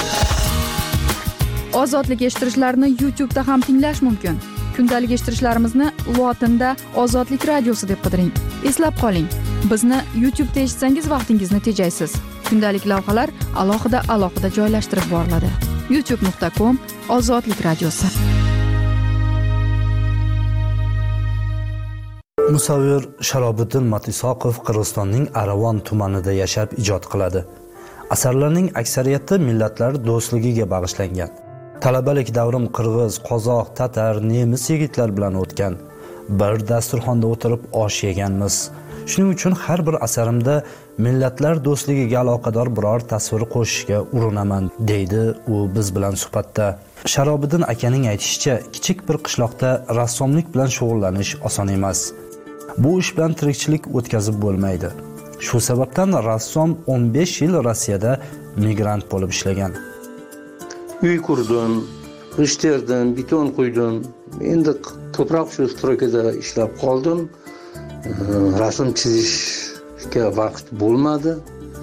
Ozodlik eshittirishlarni YouTube da ham tinglash mumkin. Kundalik eshittirishlarimizni lotinda Ozodlik radiosi deb qidiring. Eslab qoling, bizni YouTube'da eshitsangiz vaqtingizni tejaysiz. Kundalik lavhalar alohida alohida joylashtirib boriladi. youtube nuqta com Ozodlik radiosi. Musavvir Sharobiddin Matisoqov Qirg'izistonning Aravon tumanida yashab ijod qiladi. Asarlarning aksariyati millatlar do'stligiga bag'ishlangan. Talabalik davrim qirg'iz, qozoq, tatar, nemis yigitlar bilan o'tgan. Bir dasturxonda o'tirib osh yeganmiz. Shuning uchun har bir asarimda millatlar do'stligiga aloqador biror tasvir qo'shishga urinaman, deydi u biz bilan suhbatda. Sharobiddin akaning aytishicha, kichik bir qishloqda rassomlik bilan shug'ullanish oson emas. Bu ish bilan tirikchilik o'tkazib bo'lmaydi. Shu sababdan rassom o'n besh yil Rossiyada migrant bo'lib ishlagan. Uy qurdim, g'isht terdim, beton quydim. Endi ko'proq shu stroykada ishlab qoldim. Rasm chizishga vaqt bo'lmadi.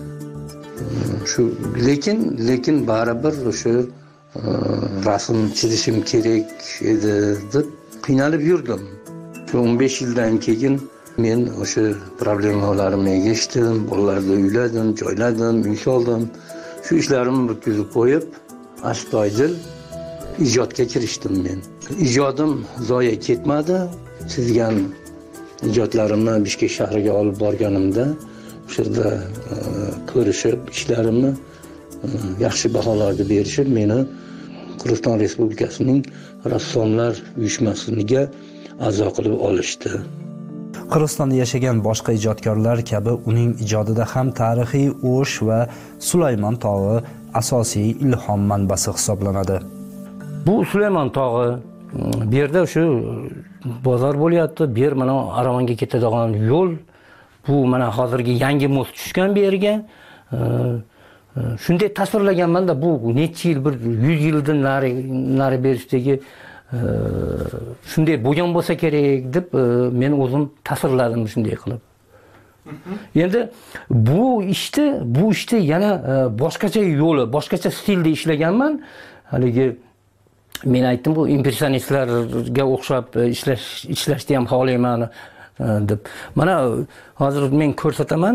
Shu lekin lekin baribir o'sha rasm chizishim kerak edi deb qiynalib yurdim. o'n besh yildan keyin men o'sha problemalarimni yechdim, bolalarni uyladim, joyladim, uy soldim. Shu ishlarimni bitkazib qo'yib, astoydil ijodga kirishdim men. Ijodim zoya ketmadi. Chizgan ijodlarimni Bishkek shahriga olib borganimda, o'sha yerda ko'rishib, ishlarimni yaxshi baholarga berishib, meni Qirg'iziston Respublikasining rassomlar uyushmasiga a'zo qilib olishdi. Qirg'izistonda yashagan boshqa ijodkorlar kabi uning ijodida ham tarixiy O'sh va Sulaymon tog'i asosiy ilhom manbasi hisoblanadi. Bu Sulaymon tog'i, bu yerda shu bozor bo'lyapti, bu yer mana Aravonga ketadigan yo'l, bu mana hozirgi yangi most tushgan bu yerga. Shunday tasvirlaganman-da, bu necha yil, bir yuz yildan nari nari berishdagi shunday bo'lgan bo'lsa kerak deb men o'zim tasvirladim shunday qilib. Endi bu ishni, bu ishni yana boshqacha yo'li, boshqacha stilda ishlaganman. Haligi men aytdim, bu impressionistlarga o'xshab ishlash ishlashni ham xohlayman deb. Mana hozir men ko'rsataman.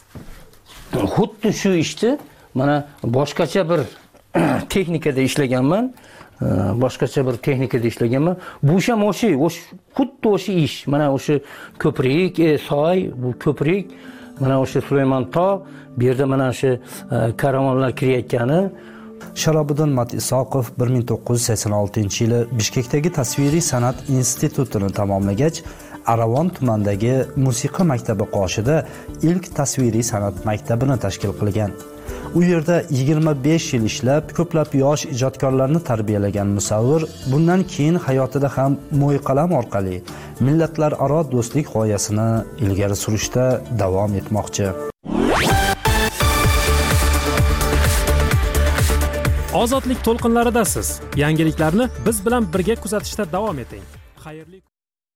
Xuddi shu ishni mana boshqacha bir texnikada ishlaganman. boshqacha bir texnikada ishlaganman. Bu ham o'sha, xuddi o'sha ish. Mana o'sha ko'prik, soy, bu ko'prik, mana o'sha Sulaymon tog', bu yerda mana o'sha karavonlar kirayotgani. Sharobiddin Matisoqov bir ming to'qqiz yuz sakson oltinchi yili Bishkekdagi tasviriy san'at institutini tamomlagach, Aravon tumanidagi musiqa maktabi qoshida ilk tasviriy san'at maktabini tashkil qilgan. U yerda yigirma besh yil ishlab, ko'plab yosh ijodkorlarni tarbiyalagan musavvir bundan keyin hayotida ham mo'yqalam orqali millatlararo do'stlik g'oyasini ilgari surishda davom etmoqchi. Ozodlik to'lqinlaridasiz. Yangiliklarni biz bilan birga kuzatishda davom eting. Xayrli